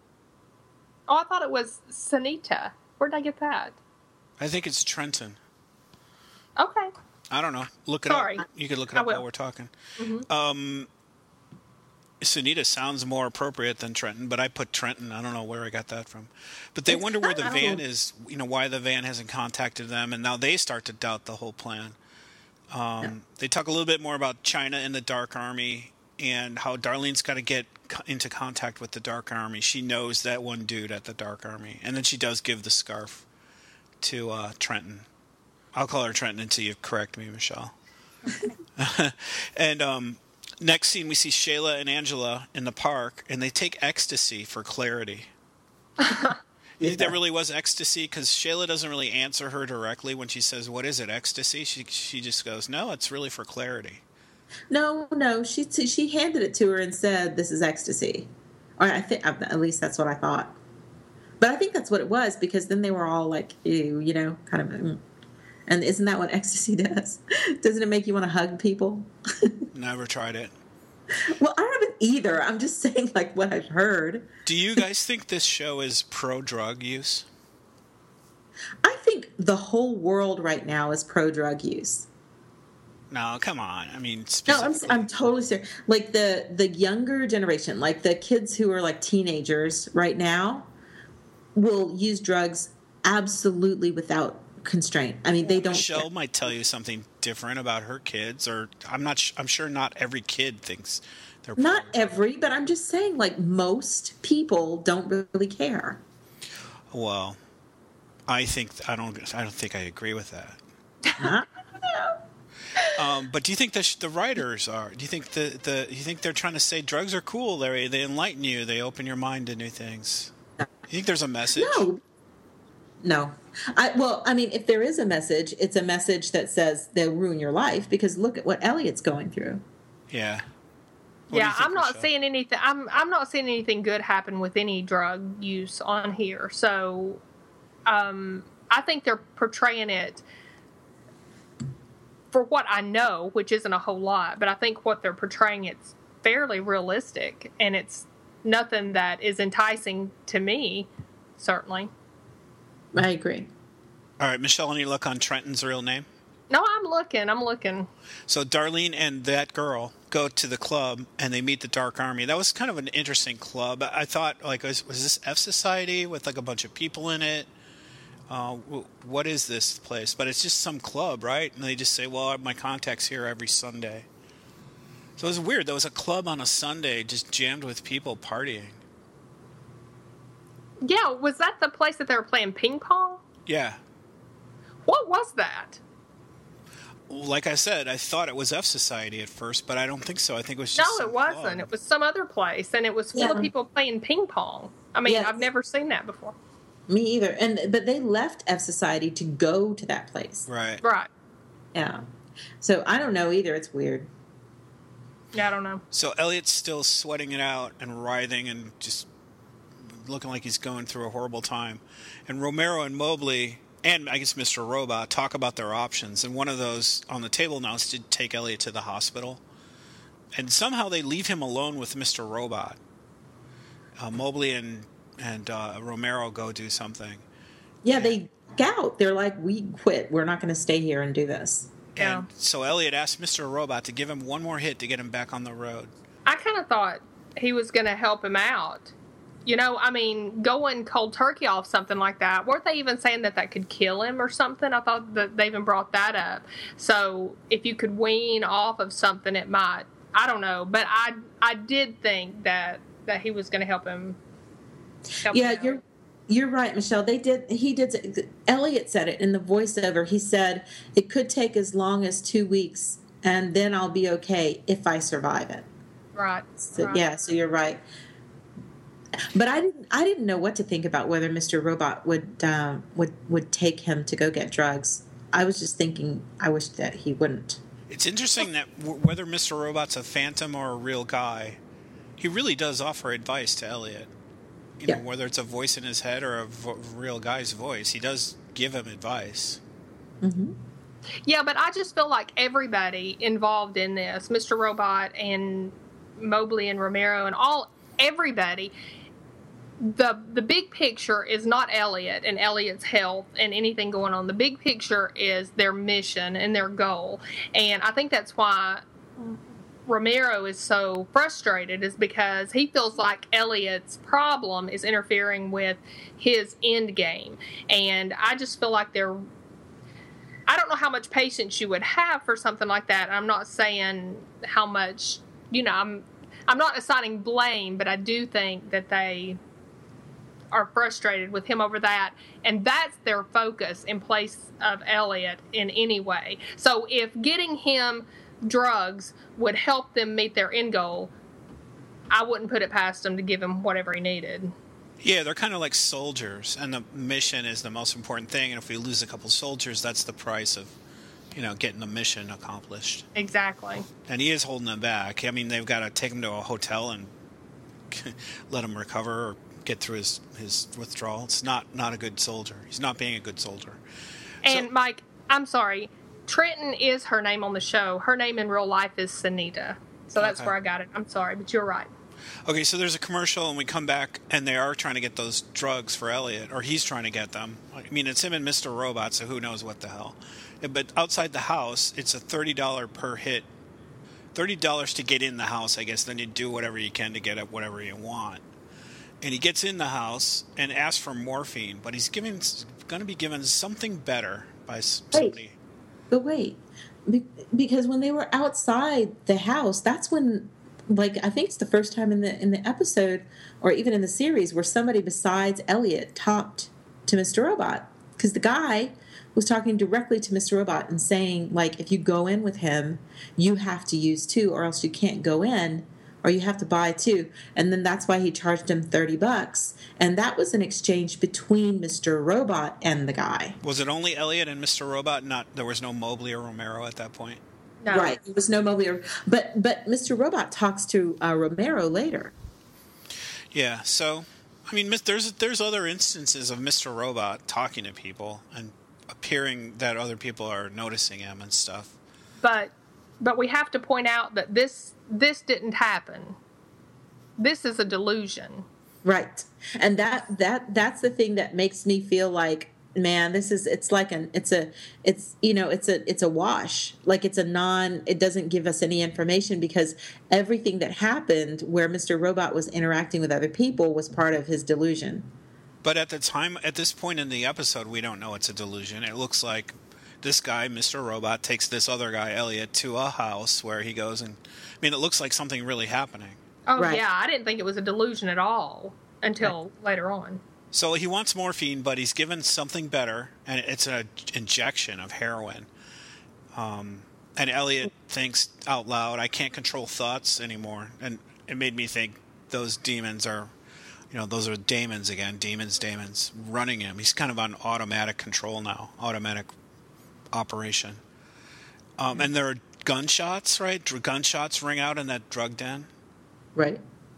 Speaker 2: Oh, I thought it was Sanita. Where did I get that?
Speaker 1: I think it's Trenton.
Speaker 2: Okay.
Speaker 1: I don't know. Look it up. You could look it up while we're talking. Mm-hmm. Sunita sounds more appropriate than Trenton, but I put Trenton. I don't know where I got that from. But they wonder where the van is, why the van hasn't contacted them, and now they start to doubt the whole plan. They talk a little bit more about China and the Dark Army and how Darlene's got to get into contact with the Dark Army. She knows that one dude at the Dark Army. And then she does give the scarf to Trenton. I'll call her Trenton until you correct me, Michelle. And next scene, we see Shayla and Angela in the park, and they take ecstasy for clarity. You think that really was ecstasy? Because Shayla doesn't really answer her directly when she says, "What is it, ecstasy?" She just goes, "No, it's really for clarity."
Speaker 3: No. She handed it to her and said, "This is ecstasy," or I think at least that's what I thought. But I think that's what it was, because then they were all like, "Ew," kind of. And isn't that what ecstasy does? Doesn't it make you want to hug people?
Speaker 1: Never tried it.
Speaker 3: Well, I haven't either. I'm just saying, like, what I've heard.
Speaker 1: Do you guys think this show is pro-drug use?
Speaker 3: I think the whole world right now is pro-drug use.
Speaker 1: No, come on. I mean,
Speaker 3: no, I'm totally serious. Like the younger generation, like the kids who are like teenagers right now, will use drugs absolutely without constraint. I mean, they don't.
Speaker 1: Michelle might tell you something different about her kids, or I'm sure not every kid thinks they're
Speaker 3: not every, but I'm just saying, like, most people don't really care.
Speaker 1: Well, I don't think I agree with that.
Speaker 3: Huh?
Speaker 1: But do you think the writers are? Do you think you think they're trying to say drugs are cool, Larry? They enlighten you. They open your mind to new things. You think there's a message?
Speaker 3: No. I mean, if there is a message, it's a message that says they'll ruin your life, because look at what Elliot's going through.
Speaker 1: Yeah.
Speaker 2: I'm not seeing anything. I'm not seeing anything good happen with any drug use on here. So, I think they're portraying it for what I know, which isn't a whole lot. But I think what they're portraying, it's fairly realistic, and it's nothing that is enticing to me. Certainly.
Speaker 3: I agree.
Speaker 1: All right, Michelle, any luck on Trenton's real name?
Speaker 2: No, I'm looking. So
Speaker 1: Darlene and that girl go to the club, and they meet the Dark Army. That was kind of an interesting club. I thought, like, was this F Society with, like, a bunch of people in it? What is this place? But it's just some club, right? And they just say, well, my contact's here every Sunday. So it was weird. There was a club on a Sunday just jammed with people partying.
Speaker 2: Yeah, was that the place that they were playing ping pong?
Speaker 1: Yeah.
Speaker 2: What was that?
Speaker 1: Like I said, I thought it was F Society at first, but I don't think so. I think it was just
Speaker 2: No, it wasn't.
Speaker 1: club.
Speaker 2: It was some other place, and it was full of people playing ping pong. I mean,
Speaker 3: Yes.
Speaker 2: I've never seen that before.
Speaker 3: Me either. But they left F Society to go to that place.
Speaker 1: Right.
Speaker 2: Right.
Speaker 3: Yeah. So I don't know either. It's weird.
Speaker 2: Yeah, I don't know.
Speaker 1: So Elliot's still sweating it out and writhing and just looking like he's going through a horrible time. And Romero and Mobley, and I guess Mr. Robot, talk about their options. And one of those on the table now is to take Elliot to the hospital. And somehow they leave him alone with Mr. Robot. Mobley and Romero go do something.
Speaker 3: Yeah, they scout. They're like, we quit. We're not going to stay here and do this.
Speaker 2: Yeah.
Speaker 1: And so Elliot asked Mr. Robot to give him one more hit to get him back on the road.
Speaker 2: I kind of thought he was going to help him out. You know, I mean, going cold turkey off something like that, weren't they even saying that could kill him or something? I thought that they even brought that up. So if you could wean off of something, it might. I don't know. But I did think that he was going to help him.
Speaker 3: Yeah, you're right, Michelle. He did. Elliot said it in the voiceover. He said, it could take as long as 2 weeks, and then I'll be okay if I survive it.
Speaker 2: Right.
Speaker 3: So,
Speaker 2: right.
Speaker 3: Yeah, so you're right. But I didn't know what to think about whether Mr. Robot would take him to go get drugs. I was just thinking, I wish that he wouldn't.
Speaker 1: It's interesting that whether Mr. Robot's a phantom or a real guy, he really does offer advice to Elliot. You know, whether it's a voice in his head or a real guy's voice, he does give him advice.
Speaker 3: Mm-hmm.
Speaker 2: Yeah, but I just feel like everybody involved in this, Mr. Robot and Mobley and Romero and everybody, the big picture is not Elliot and Elliot's health and anything going on. The big picture is their mission and their goal. And I think that's why Romero is so frustrated, is because he feels like Elliot's problem is interfering with his end game. And I just feel like I don't know how much patience you would have for something like that. I'm not saying how much, I'm not assigning blame, but I do think that they are frustrated with him over that. And that's their focus in place of Elliot in any way. So if getting him drugs would help them meet their end goal, I wouldn't put it past them to give him whatever he needed.
Speaker 1: Yeah, they're kind of like soldiers, and the mission is the most important thing. And if we lose a couple soldiers, that's the price of, getting the mission accomplished.
Speaker 2: Exactly.
Speaker 1: And he is holding them back. I mean, they've got to take him to a hotel and let him recover or get through his withdrawal. It's not a good soldier. He's not being a good soldier.
Speaker 2: And Mike, I'm sorry. Trenton is her name on the show. Her name in real life is Sunita. So that's where I got it. I'm sorry, but you're right.
Speaker 1: Okay, so there's a commercial, and we come back, and they are trying to get those drugs for Elliot, or he's trying to get them. I mean, it's him and Mr. Robot, so who knows what the hell. But outside the house, it's a $30 per hit. $30 to get in the house, I guess. Then you do whatever you can to get at whatever you want. And he gets in the house and asks for morphine, but he's going to be given something better by somebody.
Speaker 3: Wait, because when they were outside the house, that's when, I think it's the first time in the episode, or even in the series, where somebody besides Elliot talked to Mr. Robot. Because the guy was talking directly to Mr. Robot and saying, if you go in with him, you have to use 2, or else you can't go in, or you have to buy 2. And then that's why he charged him $30. And that was an exchange between Mr. Robot and the guy.
Speaker 1: Was it only Elliot and Mr. Robot? There was no Mobley or Romero at that point?
Speaker 2: No.
Speaker 3: Right. There was no Mobley. But Mr. Robot talks to Romero later.
Speaker 1: Yeah. So, I mean, there's other instances of Mr. Robot talking to people and appearing that other people are noticing him and stuff.
Speaker 2: But we have to point out that this didn't happen. This is a delusion.
Speaker 3: Right. And that's the thing that makes me feel like, man, it's a wash. It doesn't give us any information, because everything that happened where Mr. Robot was interacting with other people was part of his delusion.
Speaker 1: But at this point in the episode, we don't know it's a delusion. It looks like this guy, Mr. Robot, takes this other guy, Elliot, to a house where he goes and, it looks like something really happening.
Speaker 2: Oh,
Speaker 3: right.
Speaker 2: Yeah, I didn't think it was a delusion at all until later on.
Speaker 1: So he wants morphine, but he's given something better, and it's an injection of heroin. And Elliot thinks out loud, I can't control thoughts anymore. And it made me think those demons are, those are demons again, demons running him. He's kind of on automatic control now, automatic operation. And there are gunshots, right? Gunshots ring out in that drug den.
Speaker 3: Right.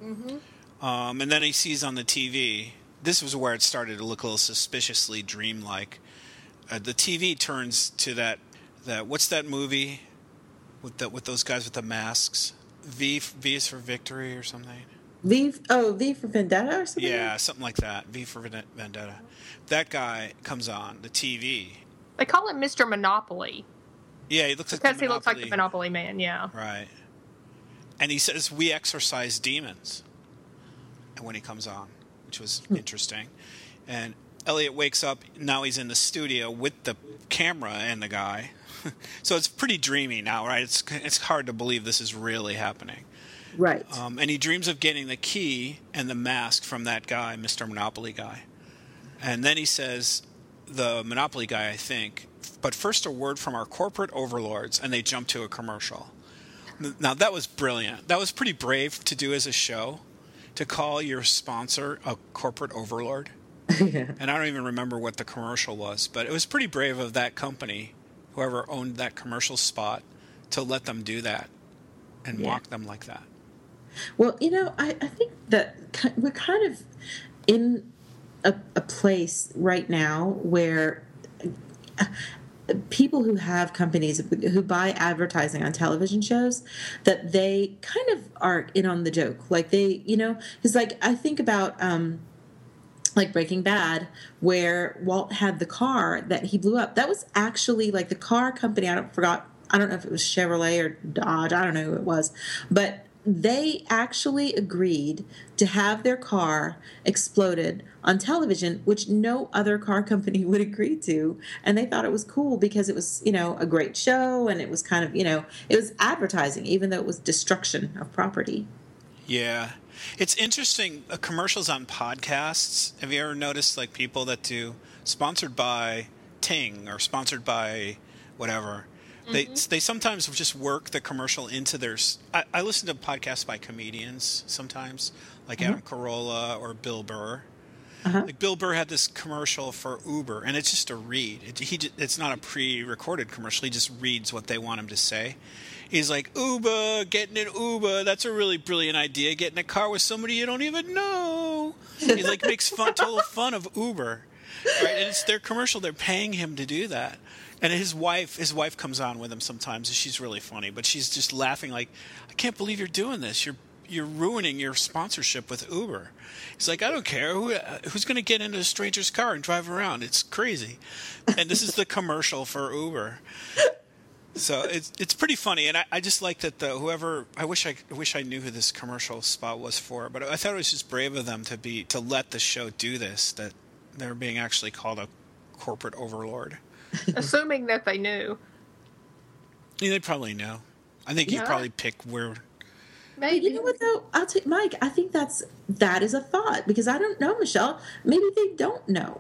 Speaker 1: And then he sees on the TV. This was where it started to look a little suspiciously dreamlike. The TV turns to that what's that movie with those guys with the masks? V is for Victory or something.
Speaker 3: V for Vendetta or something?
Speaker 1: Yeah, something like that. V for Vendetta. That guy comes on the TV.
Speaker 2: They call him Mr. Monopoly.
Speaker 1: Yeah, he looks like
Speaker 2: because he looks like the Monopoly Man. Yeah.
Speaker 1: Right. And he says, "We exorcise demons." And when he comes on, which was interesting, and Elliot wakes up. Now he's in the studio with the camera and the guy, so it's pretty dreamy now, right? It's hard to believe this is really happening,
Speaker 3: right?
Speaker 1: And he dreams of getting the key and the mask from that guy, Mr. Monopoly guy, and then he says, "The Monopoly guy, I think." But first, a word from our corporate overlords, and they jump to a commercial. Now that was brilliant. That was pretty brave to do as a show, to call your sponsor a corporate overlord.
Speaker 3: Yeah.
Speaker 1: And I don't even remember what the commercial was, but it was pretty brave of that company, whoever owned that commercial spot, to let them do that and mock them like that.
Speaker 3: Well, I think that we're kind of in a place right now where people who have companies who buy advertising on television shows, that they kind of are in on the joke. Like it's like, I think about like Breaking Bad, where Walt had the car that he blew up. That was actually like the car company. I don't know if it was Chevrolet or Dodge. I don't know who it was, but they actually agreed to have their car exploded on television, which no other car company would agree to. And they thought it was cool because it was, a great show, and it was kind of, it was advertising, even though it was destruction of property.
Speaker 1: Yeah. It's interesting, commercials on podcasts. Have you ever noticed, like, people that do sponsored by Ting or sponsored by whatever? They sometimes just work the commercial into their... I listen to podcasts by comedians sometimes, like Adam Carolla or Bill Burr. Like Bill Burr had this commercial for Uber, and it's just a read. It's not a pre-recorded commercial. He just reads what they want him to say. He's like, "Uber, getting an Uber, that's a really brilliant idea. Get in a car with somebody you don't even know." He like makes total fun of Uber, right? And it's their commercial. They're paying him to do that. And his wife comes on with him sometimes, and she's really funny, but she's just laughing like, "I can't believe you're doing this. You're ruining your sponsorship with Uber." He's like, "I don't care. Who's going to get into a stranger's car and drive around? It's crazy." And this is the commercial for Uber. So it's pretty funny, and I just like that I wish I knew who this commercial spot was for, but I thought it was just brave of them to let the show do this, that they're being actually called a corporate overlord.
Speaker 2: Assuming that they knew.
Speaker 1: Yeah, they probably know. I think you probably pick where.
Speaker 2: Maybe.
Speaker 3: You know what though? I'll take Mike. I think that is a thought, because I don't know, Michelle. Maybe they don't know.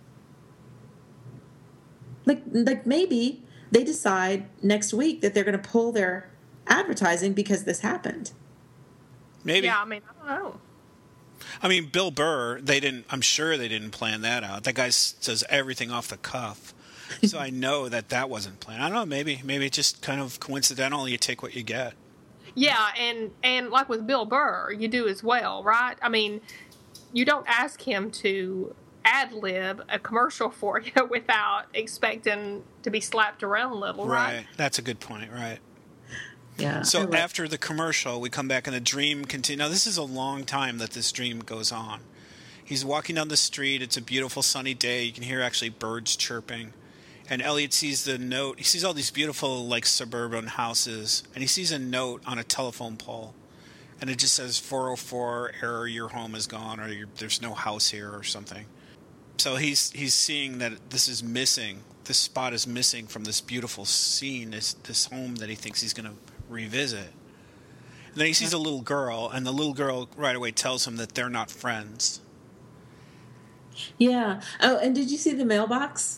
Speaker 3: Like maybe they decide next week that they're going to pull their advertising because this happened.
Speaker 1: Maybe.
Speaker 2: Yeah, I don't know.
Speaker 1: I mean, Bill Burr, I'm sure they didn't plan that out. That guy says everything off the cuff. So I know that wasn't planned. I don't know, maybe it's just kind of coincidental. You take what you get.
Speaker 2: Yeah, and like with Bill Burr, you do as well, right? I mean, you don't ask him to ad-lib a commercial for you without expecting to be slapped around a little, right?
Speaker 1: Right. That's a good point, right.
Speaker 3: Yeah.
Speaker 1: So after the commercial, we come back and the dream continues. Now, this is a long time that this dream goes on. He's walking down the street. It's a beautiful sunny day. You can hear actually birds chirping. And Elliot sees the note. He sees all these beautiful, like, suburban houses. And he sees a note on a telephone pole. And it just says 404, error, your home is gone, or there's no house here or something. So he's seeing that this is missing. This spot is missing from this beautiful scene, this home that he thinks he's going to revisit. And then he sees a little girl, and the little girl right away tells him that they're not friends.
Speaker 3: Yeah. Oh, and did you see the mailbox?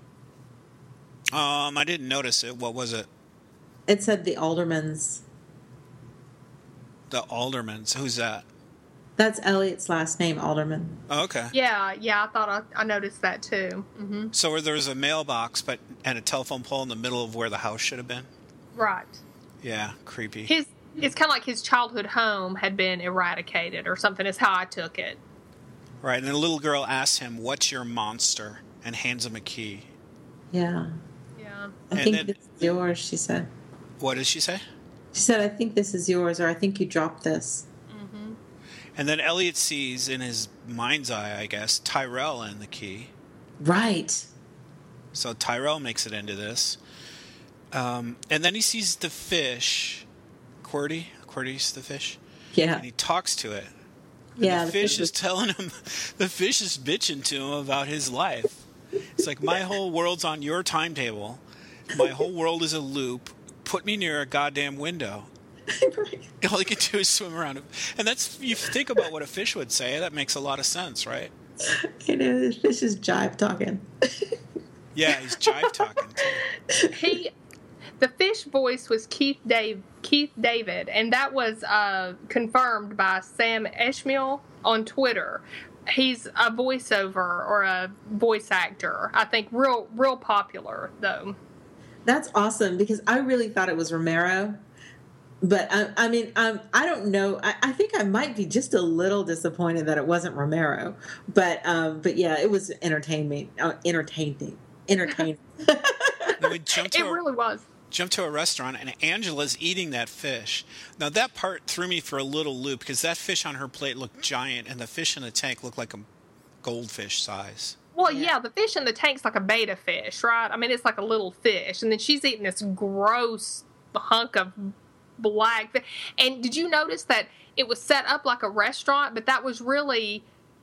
Speaker 1: I didn't notice it. What was it?
Speaker 3: It said the Aldermans.
Speaker 1: The Aldermans. Who's that?
Speaker 3: That's Elliot's last name, Alderman.
Speaker 1: Oh, okay.
Speaker 2: Yeah, I thought I noticed that too.
Speaker 1: So there was a mailbox and a telephone pole in the middle of where the house should have been?
Speaker 2: Right.
Speaker 1: Yeah, creepy.
Speaker 2: It's kind of like his childhood home had been eradicated or something, is how I took it.
Speaker 1: Right, and the little girl asks him, "What's your monster?" and hands him a key.
Speaker 3: Yeah.
Speaker 2: Yeah.
Speaker 3: I think this is yours, she said.
Speaker 1: What did she say?
Speaker 3: She said, I think this is yours, or I think you dropped this.
Speaker 2: Mm-hmm.
Speaker 1: And then Elliot sees in his mind's eye, I guess, Tyrell and the key.
Speaker 3: Right.
Speaker 1: So Tyrell makes it into this. And then he sees the fish, Qwerty's the fish.
Speaker 3: Yeah.
Speaker 1: And he talks to it. And
Speaker 3: Yeah.
Speaker 1: the fish is telling him, the fish is bitching to him about his life. It's like, my whole world's on your timetable. My whole world is a loop. Put me near a goddamn window. All he can do is swim around. And that's, you think about what a fish would say, that makes a lot of sense, right?
Speaker 3: You know, the fish is jive talking.
Speaker 1: Yeah, he's jive talking too.
Speaker 2: The fish voice was Keith David, and that was confirmed by Sam Esmail on Twitter. He's a voiceover or a voice actor. I think real popular though.
Speaker 3: That's awesome because I really thought it was Romero. But I mean, I don't know. I think I might be just a little disappointed that it wasn't Romero. But yeah, it was entertaining. Entertaining.
Speaker 1: Then we
Speaker 2: Really was.
Speaker 1: Jump to a restaurant, and Angela's eating that fish. Now, that part threw me for a little loop, because that fish on her plate looked giant, and the fish in the tank looked like a goldfish size.
Speaker 2: Well, yeah, the fish in the tank's like a betta fish, right? I mean, it's like a little fish. And then she's eating this gross hunk of black fish. And did you notice that it was set up like a restaurant, but that was really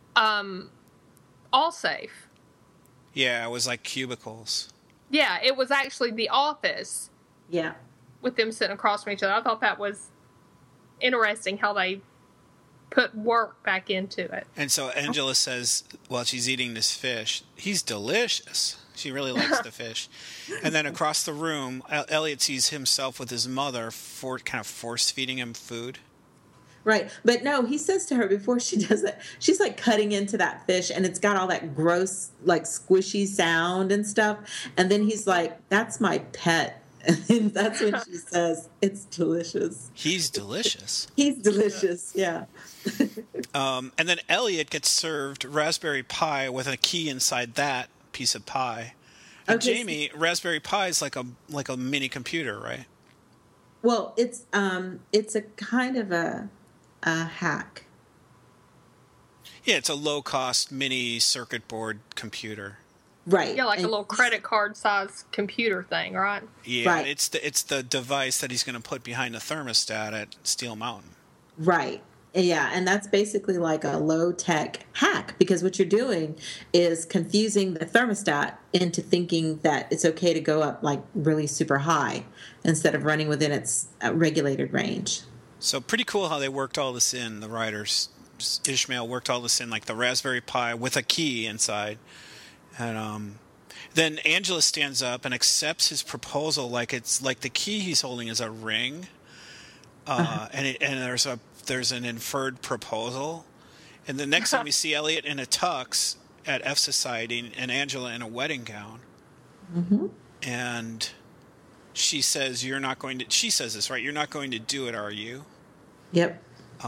Speaker 2: all safe?
Speaker 1: Yeah, it was like cubicles.
Speaker 2: Yeah, it was actually the office.
Speaker 3: Yeah.
Speaker 2: With them sitting across from each other. I thought that was interesting how they put work back into it.
Speaker 1: And so Angela says, while she's eating this fish, he's delicious. She really likes the fish. And then across the room, Elliot sees himself with his mother kind of force-feeding him food.
Speaker 3: Right. But no, he says to her before she does it, she's like cutting into that fish and it's got all that gross, like squishy sound and stuff. And then he's like, that's my pet. And that's when she says, it's delicious.
Speaker 1: He's delicious.
Speaker 3: He's delicious, yeah.
Speaker 1: And then Elliot gets served raspberry pie with a key inside that piece of pie. And
Speaker 3: Okay,
Speaker 1: Jamie, raspberry pie is like a mini computer, right?
Speaker 3: Well, it's a kind of a hack.
Speaker 1: Yeah, it's a low-cost mini circuit board computer.
Speaker 3: Right.
Speaker 2: Yeah, like a little credit card size computer thing, right?
Speaker 1: Yeah,
Speaker 3: Right.
Speaker 1: it's the device that he's going to put behind the thermostat at Steel Mountain.
Speaker 3: Right. Yeah, and that's basically like a low-tech hack because what you're doing is confusing the thermostat into thinking that it's okay to go up like really super high instead of running within its regulated range.
Speaker 1: So pretty cool how they worked all this in. The writers, Ishmael worked all this in, like the Raspberry Pi with a key inside. And then Angela stands up and accepts his proposal like it's like the key he's holding is a ring. And there's an inferred proposal. And the next time we see Elliot in a tux at F Society and Angela in a wedding gown.
Speaker 3: Mm-hmm.
Speaker 1: And she says, she says this, right? You're not going to do it, are you?
Speaker 3: Yep.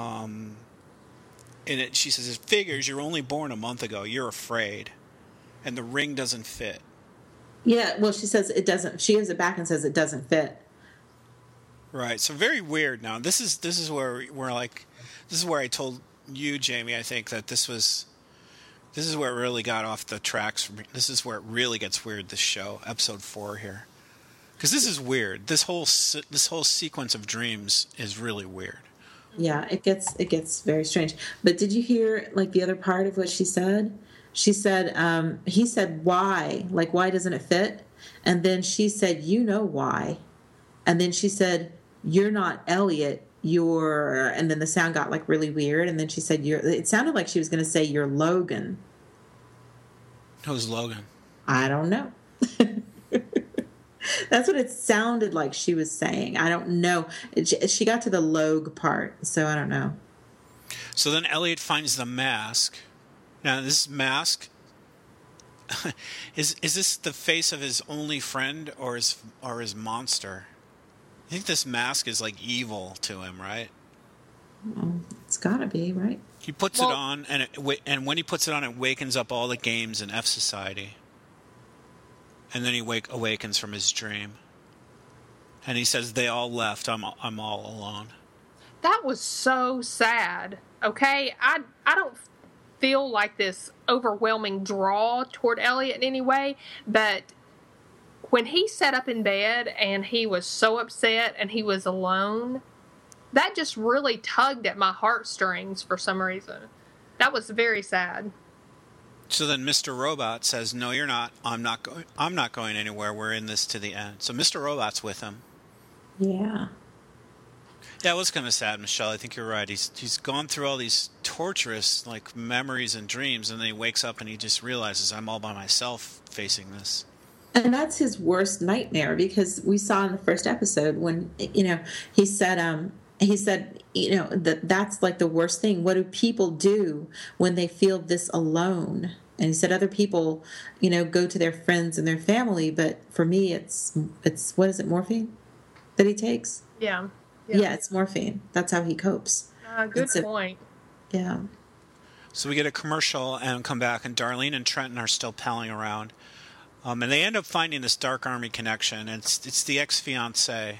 Speaker 1: She says, it figures you're only born a month ago. You're afraid. And the ring doesn't fit.
Speaker 3: Yeah, well, she says it doesn't. She gives it back and says it doesn't fit.
Speaker 1: Right. So very weird. Now this is where we're like, this is where I told you, Jamie, I think that this is where it really got off the tracks for me. This is where it really gets weird. This show, episode 4 here, because this is weird. This whole sequence of dreams is really weird.
Speaker 3: Yeah, it gets very strange. But did you hear like the other part of what she said? She said, he said, why? Like, why doesn't it fit? And then she said, you know why. And then she said, you're not Elliot, you're, and then the sound got like really weird. And then she said, it sounded like she was going to say, you're Logan.
Speaker 1: Who's Logan?
Speaker 3: I don't know. That's what it sounded like she was saying. I don't know. She got to the Logue part, so I don't know.
Speaker 1: So then Elliot finds the mask. Now, this mask, is this the face of his only friend or his monster? think this mask is like evil to him, right?
Speaker 3: Well, it's gotta be, right?
Speaker 1: He puts it on, and when he puts it on, it wakens up all the games in F Society. And then he awakens from his dream. And he says, they all left, I'm all alone.
Speaker 2: That was so sad. Okay, I don't feel like this overwhelming draw toward Elliot in any way, but when he sat up in bed and he was so upset and he was alone, that just really tugged at my heartstrings for some reason. That was very sad.
Speaker 1: So then Mr. Robot says, no, you're not. I'm not going anywhere. We're in this to the end. So Mr. Robot's with him.
Speaker 3: Yeah.
Speaker 1: Yeah, it was kind of sad, Michelle. I think you're right. He's gone through all these torturous like memories and dreams, and then he wakes up and he just realizes, I'm all by myself facing this.
Speaker 3: And that's his worst nightmare, because we saw in the first episode when, he said, that's like the worst thing. What do people do when they feel this alone? And he said other people, go to their friends and their family, but for me, it's what is it, morphine that he takes?
Speaker 2: Yeah.
Speaker 3: Yeah, it's morphine. That's how he copes.
Speaker 2: Good point.
Speaker 3: Yeah.
Speaker 1: So we get a commercial and come back, and Darlene and Trenton are still palling around. And they end up finding this Dark Army connection. And it's the ex-fiancé.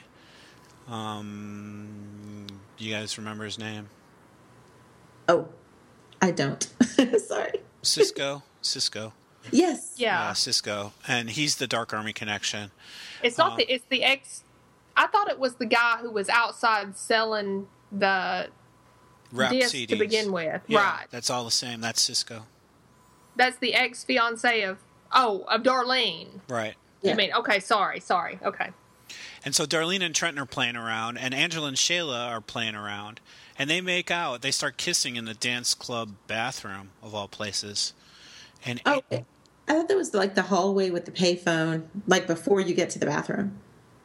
Speaker 1: Do you guys remember his name?
Speaker 3: Oh, I don't. Sorry.
Speaker 1: Cisco.
Speaker 3: Yes.
Speaker 2: Yeah.
Speaker 1: Cisco. And he's the Dark Army connection.
Speaker 2: It's not it's the ex. I thought it was the guy who was outside selling the
Speaker 1: rap
Speaker 2: disc
Speaker 1: CDs
Speaker 2: to begin with.
Speaker 1: Yeah,
Speaker 2: Right.
Speaker 1: That's all the same. That's Cisco.
Speaker 2: That's the ex-fiance of Darlene.
Speaker 1: Right.
Speaker 3: Yeah.
Speaker 2: You mean, okay, sorry. Okay.
Speaker 1: And so Darlene and Trenton are playing around, and Angela and Shayla are playing around. And they make out. They start kissing in the dance club bathroom, of all places. And
Speaker 3: I thought that was like the hallway with the payphone, like before you get to the bathroom.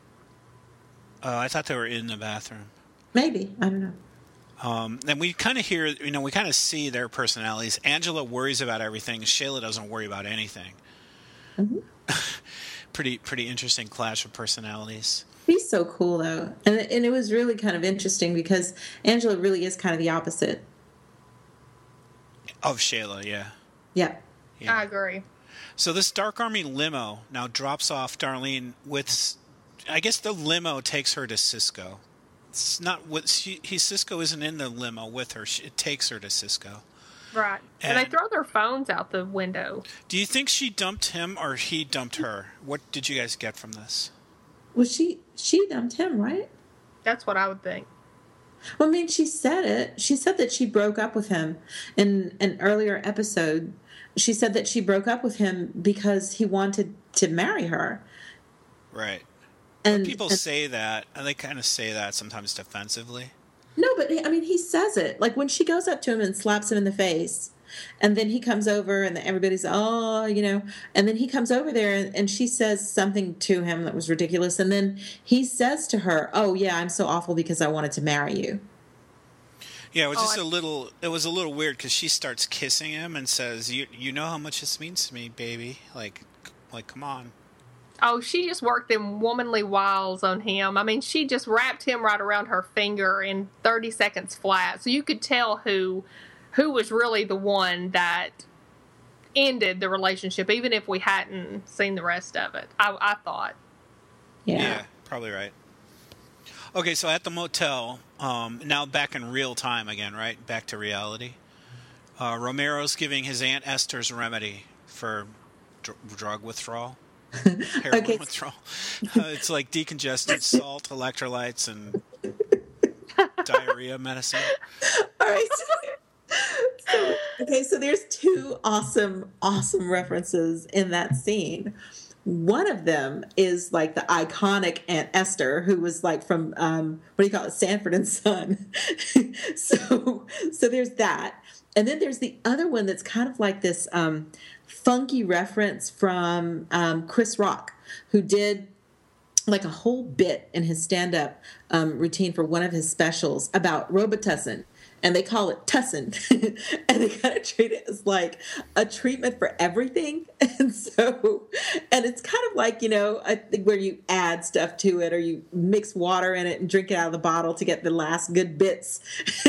Speaker 1: I thought they were in the bathroom.
Speaker 3: Maybe. I don't know.
Speaker 1: And we kind of hear, we kind of see their personalities. Angela worries about everything. Shayla doesn't worry about anything.
Speaker 3: Mm-hmm.
Speaker 1: Pretty interesting clash of personalities.
Speaker 3: He's so cool, though. And it was really kind of interesting because Angela really is kind of the opposite.
Speaker 1: Of Shayla, yeah.
Speaker 3: Yeah.
Speaker 2: I agree.
Speaker 1: So this Dark Army limo now drops off Darlene with... I guess the limo takes her to Cisco. It's not what Cisco isn't in the limo with her. It takes her to Cisco.
Speaker 2: Right. And they throw their phones out the window.
Speaker 1: Do you think she dumped him or he dumped her? What did you guys get from this?
Speaker 3: Well, she dumped him, right?
Speaker 2: That's what I would think.
Speaker 3: Well, I mean, she said it. She said that she broke up with him in an earlier episode. She said that she broke up with him because he wanted to marry her.
Speaker 1: Right.
Speaker 3: And
Speaker 1: people say that, and they kind of say that sometimes defensively.
Speaker 3: No, but I mean, he says it. Like when she goes up to him and slaps him in the face, and then he comes over and everybody's, and then he comes over there and she says something to him that was ridiculous. And then he says to her, oh, yeah, I'm so awful because I wanted to marry you.
Speaker 1: Yeah, it was it was a little weird because she starts kissing him and says, you know how much this means to me, baby. Like, come on.
Speaker 2: Oh, she just worked them womanly wiles on him. I mean, she just wrapped him right around her finger in 30 seconds flat. So you could tell who was really the one that ended the relationship, even if we hadn't seen the rest of it, I thought.
Speaker 1: Yeah, probably right. Okay, so at the motel, now back in real time again, right? Back to reality. Romero's giving his Aunt Esther's remedy for drug withdrawal. Heroin withdrawal. It's like decongestant, salt, electrolytes, and diarrhea medicine.
Speaker 3: All right. So there's two awesome references in that scene. One of them is like the iconic Aunt Esther, who was like from Sanford and Son. so there's that, and then there's the other one that's kind of like this funky reference from Chris Rock, who did like a whole bit in his stand-up routine for one of his specials about Robitussin. and they call it tussin, and they kind of treat it as like a treatment for everything. And it's kind of like, I think where you add stuff to it or you mix water in it and drink it out of the bottle to get the last good bits.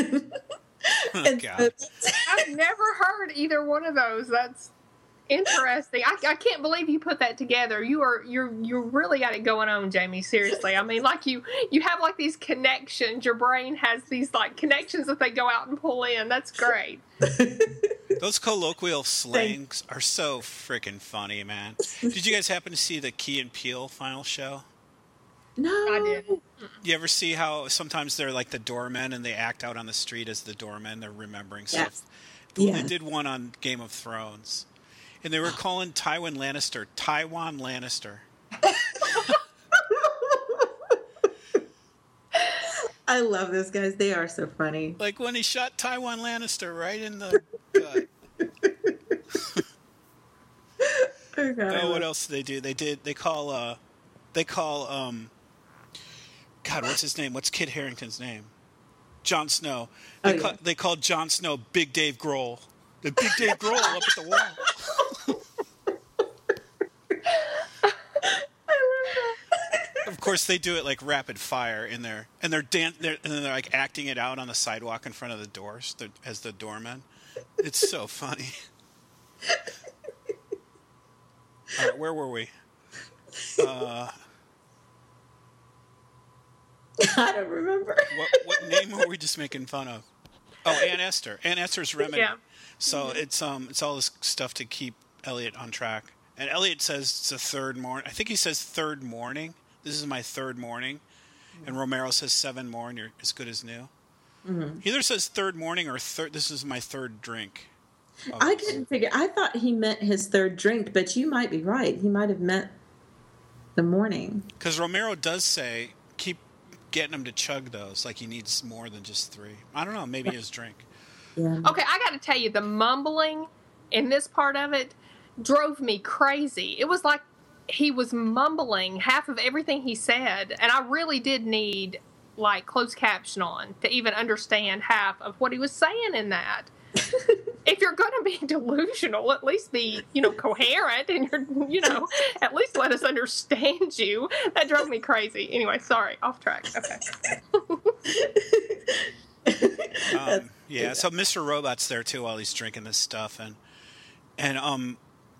Speaker 1: God.
Speaker 2: I've never heard either one of those. That's interesting. I can't believe you put that together. You really got it going on, Jamie. Seriously. I mean, like you have like these connections. Your brain has these like connections that they go out and pull in. That's great.
Speaker 1: Those colloquial slangs are so freaking funny, man. Did you guys happen to see the Key and Peele final show?
Speaker 3: No,
Speaker 2: I did.
Speaker 1: You ever see how sometimes they're like the doormen and they act out on the street as the doormen? They're remembering stuff.
Speaker 3: Yes.
Speaker 1: They did one on Game of Thrones. And they were calling Tywin Lannister.
Speaker 3: I love those guys. They are so funny.
Speaker 1: Like when he shot Tywin Lannister right in the gut.
Speaker 3: Oh, God,
Speaker 1: what else did they do? They call God, what's his name? What's Kit Harington's name? Jon Snow. They called Jon Snow Big Dave Grohl. The Big Dave Grohl up at the wall. Of course, they do it like rapid fire in there, and they're like acting it out on the sidewalk in front of the doors as the doormen. It's so funny. All right, where were we?
Speaker 3: I don't remember.
Speaker 1: What name were we just making fun of? Oh, Aunt Esther. Aunt Esther's Remedy.
Speaker 2: Yeah.
Speaker 1: So it's all this stuff to keep Elliot on track. And Elliot says it's the third morning. I think he says third morning. This is my third morning. And Romero says 7 more, and you're as good as new. Mm-hmm. He either says third morning or this is my third drink.
Speaker 3: I couldn't figure. I thought he meant his third drink, but you might be right. He might have meant the morning.
Speaker 1: Because Romero does say, keep getting him to chug those. Like he needs more than just 3. I don't know. Maybe his drink.
Speaker 2: Yeah. Okay, I got to tell you, the mumbling in this part of it drove me crazy. It was like he was mumbling half of everything he said, and I really did need like closed caption on to even understand half of what he was saying in that. If you're going to be delusional, at least be, coherent, and you're, at least let us understand you. That drove me crazy. Anyway, sorry, off track. Okay.
Speaker 1: Yeah, so Mr. Robot's there too while he's drinking this stuff, and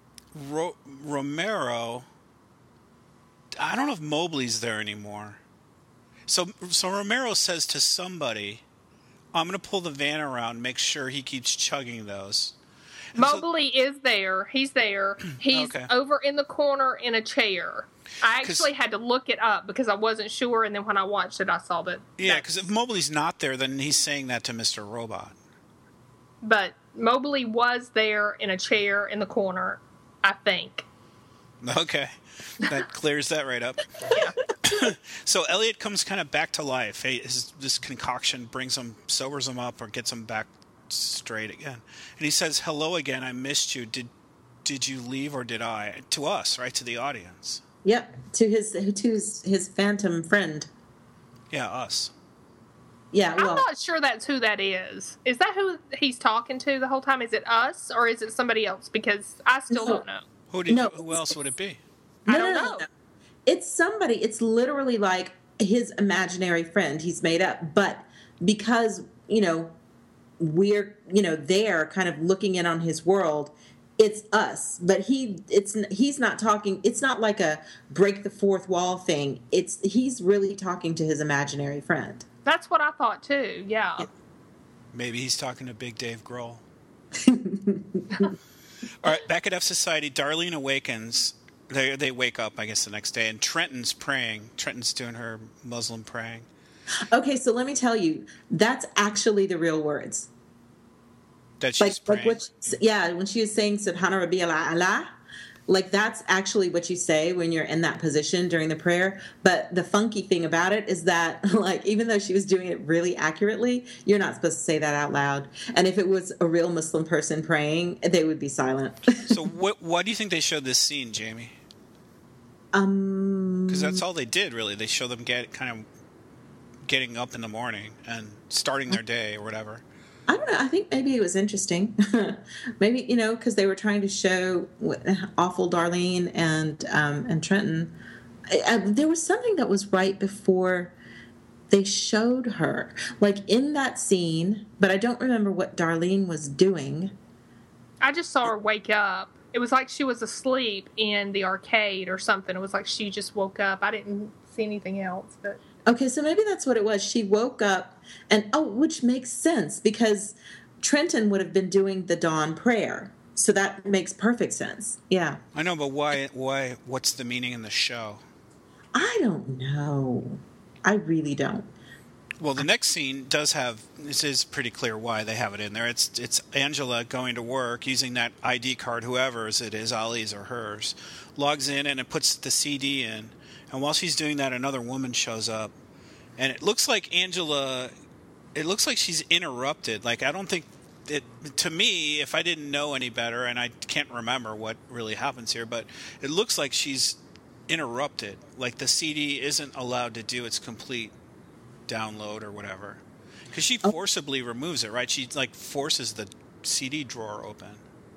Speaker 1: Romero. I don't know if Mobley's there anymore. So Romero says to somebody, I'm going to pull the van around, make sure he keeps chugging those. And
Speaker 2: Mobley is there. He's there. He's
Speaker 1: okay.
Speaker 2: Over in the corner in a chair. I actually had to look it up because I wasn't sure, and then when I watched it, I saw that.
Speaker 1: Yeah, because if Mobley's not there, then he's saying that to Mr. Robot.
Speaker 2: But Mobley was there in a chair in the corner, I think.
Speaker 1: Okay. That clears that right up.
Speaker 2: Yeah.
Speaker 1: So Elliot comes kind of back to life. This concoction sobers him up or gets him back straight again. And he says, hello again, I missed you. Did you leave or did I? To us, right? To the audience.
Speaker 3: Yep. To his phantom friend.
Speaker 1: Yeah, us.
Speaker 3: Yeah,
Speaker 2: I'm not sure that's who that is. Is that who he's talking to the whole time? Is it us or is it somebody else? Because I still don't know.
Speaker 1: Who else would it be?
Speaker 2: I don't know.
Speaker 3: It's somebody. It's literally like his imaginary friend he's made up. But because, we're, there kind of looking in on his world, it's us. But he's not talking. It's not like a break the fourth wall thing. He's really talking to his imaginary friend.
Speaker 2: That's what I thought too. Yeah.
Speaker 1: Maybe he's talking to Big Dave Grohl. All right, back at F Society, Darlene awakens. They wake up, I guess, the next day, and Trenton's praying. Trenton's doing her Muslim praying.
Speaker 3: Okay, so let me tell you, that's actually the real words.
Speaker 1: That she's praying?
Speaker 3: When she was saying Subhana Rabbi Allah, like that's actually what you say when you're in that position during the prayer. But the funky thing about it is that, like, even though she was doing it really accurately, you're not supposed to say that out loud. And if it was a real Muslim person praying, they would be silent.
Speaker 1: So why do you think they showed this scene, Jamie? Because that's all they did, really. They show them getting up in the morning and starting their day or whatever.
Speaker 3: I don't know. I think maybe it was interesting. Maybe, because they were trying to show awful Darlene and Trenton. There was something that was right before they showed her, like in that scene, but I don't remember what Darlene was doing.
Speaker 2: I just saw her wake up. It was like she was asleep in the arcade or something. It was like she just woke up. I didn't see anything else, but...
Speaker 3: Okay, so maybe that's what it was. She woke up, which makes sense, because Trenton would have been doing the dawn prayer. So that makes perfect sense. Yeah.
Speaker 1: I know, but why, what's the meaning in the show?
Speaker 3: I don't know. I really don't.
Speaker 1: Well, the next scene does have, this is pretty clear why they have it in there. It's Angela going to work using that ID card, whoever's it is, Ollie's or hers, logs in and it puts the CD in. And while she's doing that, another woman shows up. And it looks like she's interrupted. Like, I don't think to me, if I didn't know any better, and I can't remember what really happens here, but it looks like she's interrupted. Like the CD isn't allowed to do its complete download or whatever, because she forcibly removes it, right? She like forces the CD drawer open.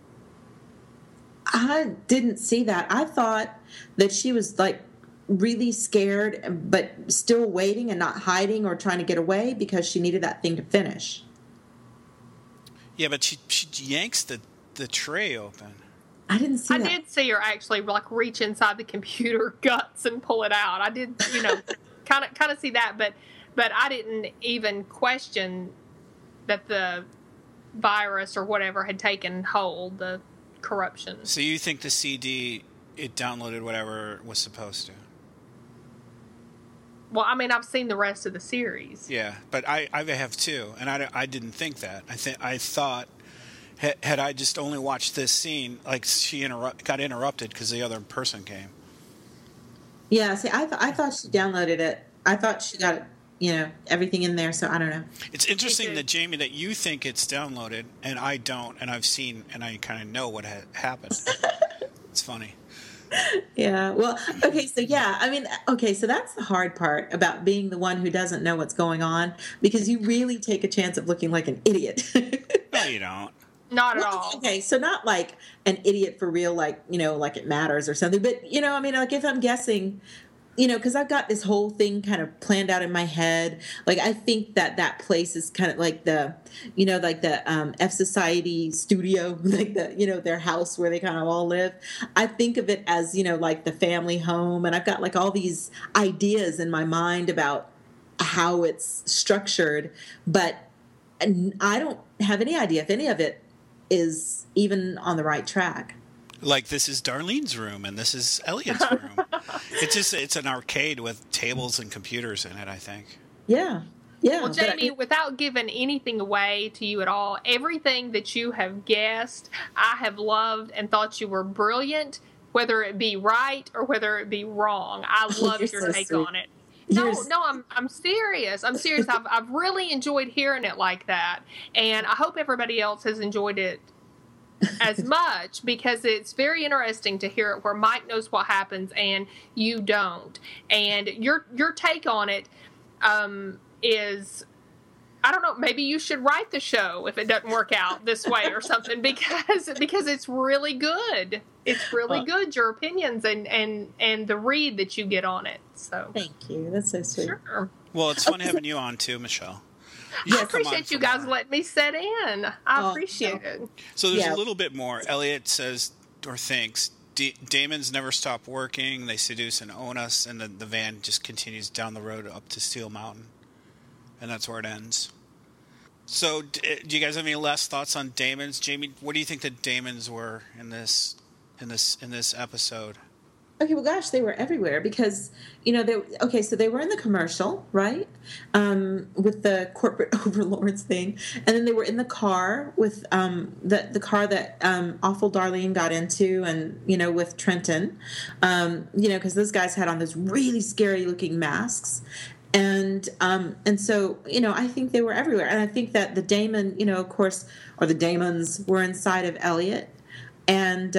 Speaker 3: I didn't see that. I thought that she was like really scared, but still waiting and not hiding or trying to get away because she needed that thing to finish.
Speaker 1: Yeah, but she yanks the tray open.
Speaker 3: I didn't see that.
Speaker 2: I did see her actually like reach inside the computer guts and pull it out. I did, kind of see that, but I didn't even question that the virus or whatever had taken hold, the corruption.
Speaker 1: So you think the CD, it downloaded whatever it was supposed to?
Speaker 2: Well, I mean, I've seen the rest of the series.
Speaker 1: Yeah, but I have too, and I didn't think that. I thought, had I just only watched this scene, like she got interrupted because the other person came.
Speaker 3: Yeah, see, I thought she downloaded it. I thought she got everything in there, so I don't know.
Speaker 1: It's interesting that, Jamie, that you think it's downloaded, and I don't, and I've seen, and I kind of know what happened. It's funny.
Speaker 3: Yeah, well, okay, so so that's the hard part about being the one who doesn't know what's going on, because you really take a chance of looking like an idiot.
Speaker 1: No, you don't.
Speaker 2: Not at all.
Speaker 3: Okay, so not like an idiot for real, like, like it matters or something, but, like if I'm guessing, because I've got this whole thing kind of planned out in my head. Like, I think that place is kind of like the, like the F Society studio, like the, their house where they kind of all live. I think of it as, like the family home. And I've got like all these ideas in my mind about how it's structured. But I don't have any idea if any of it is even on the right track.
Speaker 1: Like, this is Darlene's room and this is Elliot's room. It's an arcade with tables and computers in it, I think.
Speaker 3: Yeah. Yeah.
Speaker 2: Well, Jamie, without giving anything away to you at all, everything that you have guessed, I have loved and thought you were brilliant, whether it be right or whether it be wrong. I love your take on it. No, I'm serious. I'm serious. I've really enjoyed hearing it like that. And I hope everybody else has enjoyed it as much, because it's very interesting to hear it where Mike knows what happens and you don't. And your take on it is, I don't know, maybe you should write the show if it doesn't work out this way or something, because it's really good. It's really good, your opinions and the read that you get on it. So
Speaker 3: thank you. That's so sweet.
Speaker 2: Sure.
Speaker 1: Well, it's fun having you on too, Michelle.
Speaker 2: I appreciate you guys letting me sit in. I appreciate it.
Speaker 1: So there's a little bit more. Elliot says or thinks Damon's never stopped working. They seduce and own us, and the van just continues down the road up to Steel Mountain, and that's where it ends. So, do you guys have any last thoughts on Damon's? Jamie, what do you think the Damons were in this episode?
Speaker 3: Okay, well, gosh, they were everywhere because, so they were in the commercial, right, with the corporate overlords thing, and then they were in the car with the car that awful Darlene got into, and, with Trenton, because those guys had on those really scary-looking masks, and so, I think they were everywhere, and I think that the Damon, of course, or the Damons were inside of Elliot. And,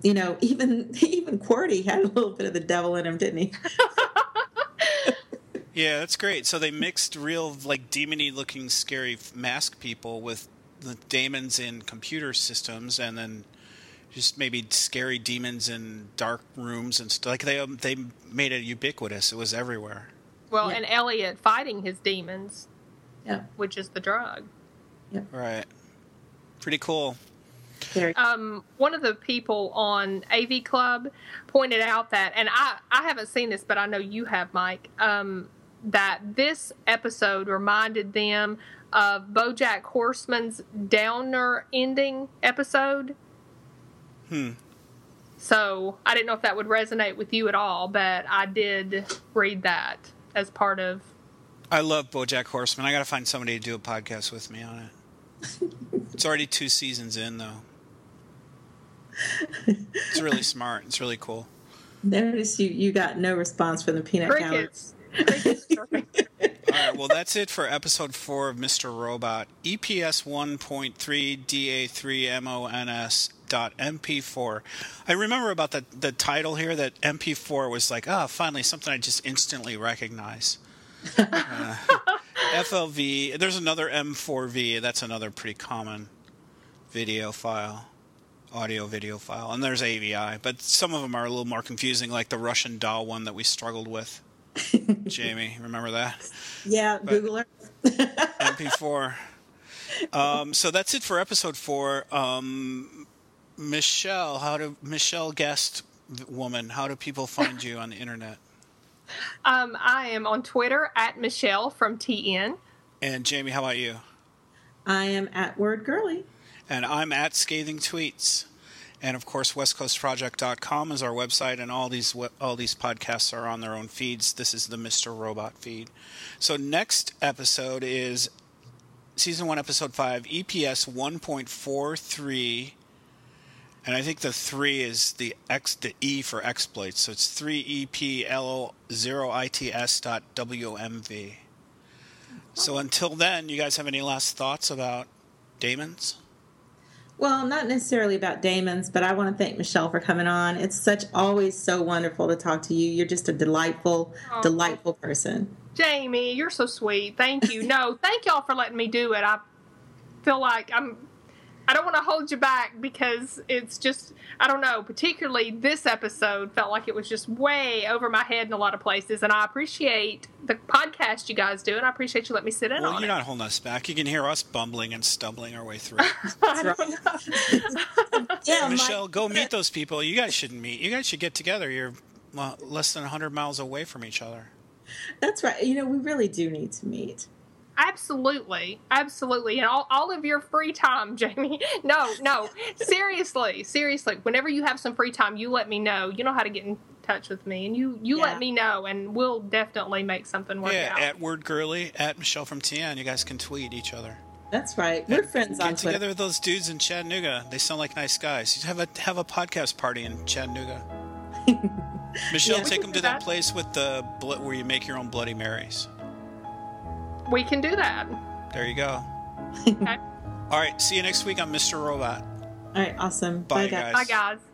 Speaker 3: even QWERTY had a little bit of the devil in him, didn't he?
Speaker 1: Yeah, that's great. So they mixed real, like, demon-y looking scary mask people with the demons in computer systems, and then just maybe scary demons in dark rooms and stuff. Like, they made it ubiquitous. It was everywhere.
Speaker 2: Well,
Speaker 3: Yeah.
Speaker 2: and Elliot fighting his demons,
Speaker 3: Yeah.
Speaker 2: which is the drug.
Speaker 1: Right. Pretty cool.
Speaker 3: Very.
Speaker 2: One of the people on AV Club pointed out that, and I haven't seen this, but I know you have, Mike, that this episode reminded them of BoJack Horseman's Downer ending episode. So I didn't know if that would resonate with you at all, but I did read that as part of...
Speaker 1: I love BoJack Horseman. I got to find somebody to do a podcast with me on it. It's already 2 seasons in, though. It's really smart. It's really cool.
Speaker 3: Notice you got no response from the peanut gallery.
Speaker 2: Crickets chirping.
Speaker 1: All right, well, that's it for episode 4 of Mr. Robot. EPS 1.3 DA3MONS.MP4. I remember about the title here that MP4 was like, finally something I just instantly recognize. FLV. There's another M4V. That's another pretty common video file. Audio video file. And there's AVI. But some of them are a little more confusing, like the Russian doll one that we struggled with. Jamie, remember that?
Speaker 3: Yeah,
Speaker 1: But
Speaker 3: Google Earth.
Speaker 1: MP4. So that's it for episode 4. Michelle Guest woman, how do people find you on the internet?
Speaker 2: I am on Twitter at Michelle from TN.
Speaker 1: And Jamie, how about you?
Speaker 3: I am at Word Girly.
Speaker 1: And I'm at Scathing Tweets. And of course, westcoastproject.com is our website, and all these podcasts are on their own feeds. This is the Mr. Robot feed. So next episode is season 1, episode 5, EPS 1.43, and I think the 3 is the E for exploits. So it's 3EPL0ITS.WMV. So until then, you guys have any last thoughts about Damon's?
Speaker 3: Well, not necessarily about Damon's, but I want to thank Michelle for coming on. It's always so wonderful to talk to you. You're just a delightful person.
Speaker 2: Jamie, you're so sweet. Thank you. No, thank y'all for letting me do it. I feel like I don't want to hold you back because it's just, I don't know, particularly this episode felt like it was just way over my head in a lot of places, and I appreciate the podcast you guys do, and I appreciate you letting me sit in on it.
Speaker 1: Well, you're not holding us back. You can hear us bumbling and stumbling our way through.
Speaker 3: That's right. Yeah,
Speaker 1: Michelle, go meet those people. You guys shouldn't meet. You guys should get together. You're less than 100 miles away from each other.
Speaker 3: That's right. We really do need to meet.
Speaker 2: Absolutely. And all of your free time, Jamie. No. Seriously. Whenever you have some free time, you let me know. You know how to get in touch with me, and you let me know, and we'll definitely make something work out.
Speaker 1: At Word Girly, at Michelle from TN. You guys can tweet each other.
Speaker 3: That's right. We're friends on
Speaker 1: Get
Speaker 3: Twitter.
Speaker 1: together with those dudes in Chattanooga. They sound like nice guys. You have a podcast party in Chattanooga. Michelle,
Speaker 3: Yeah.
Speaker 1: take them to that place with the where you make your own Bloody Marys.
Speaker 2: We can do that.
Speaker 1: There you go.
Speaker 2: Okay.
Speaker 1: All right, see you next week on Mr. Robot.
Speaker 3: All right, awesome.
Speaker 1: Bye,
Speaker 3: guys.
Speaker 1: guys.
Speaker 2: Bye, guys.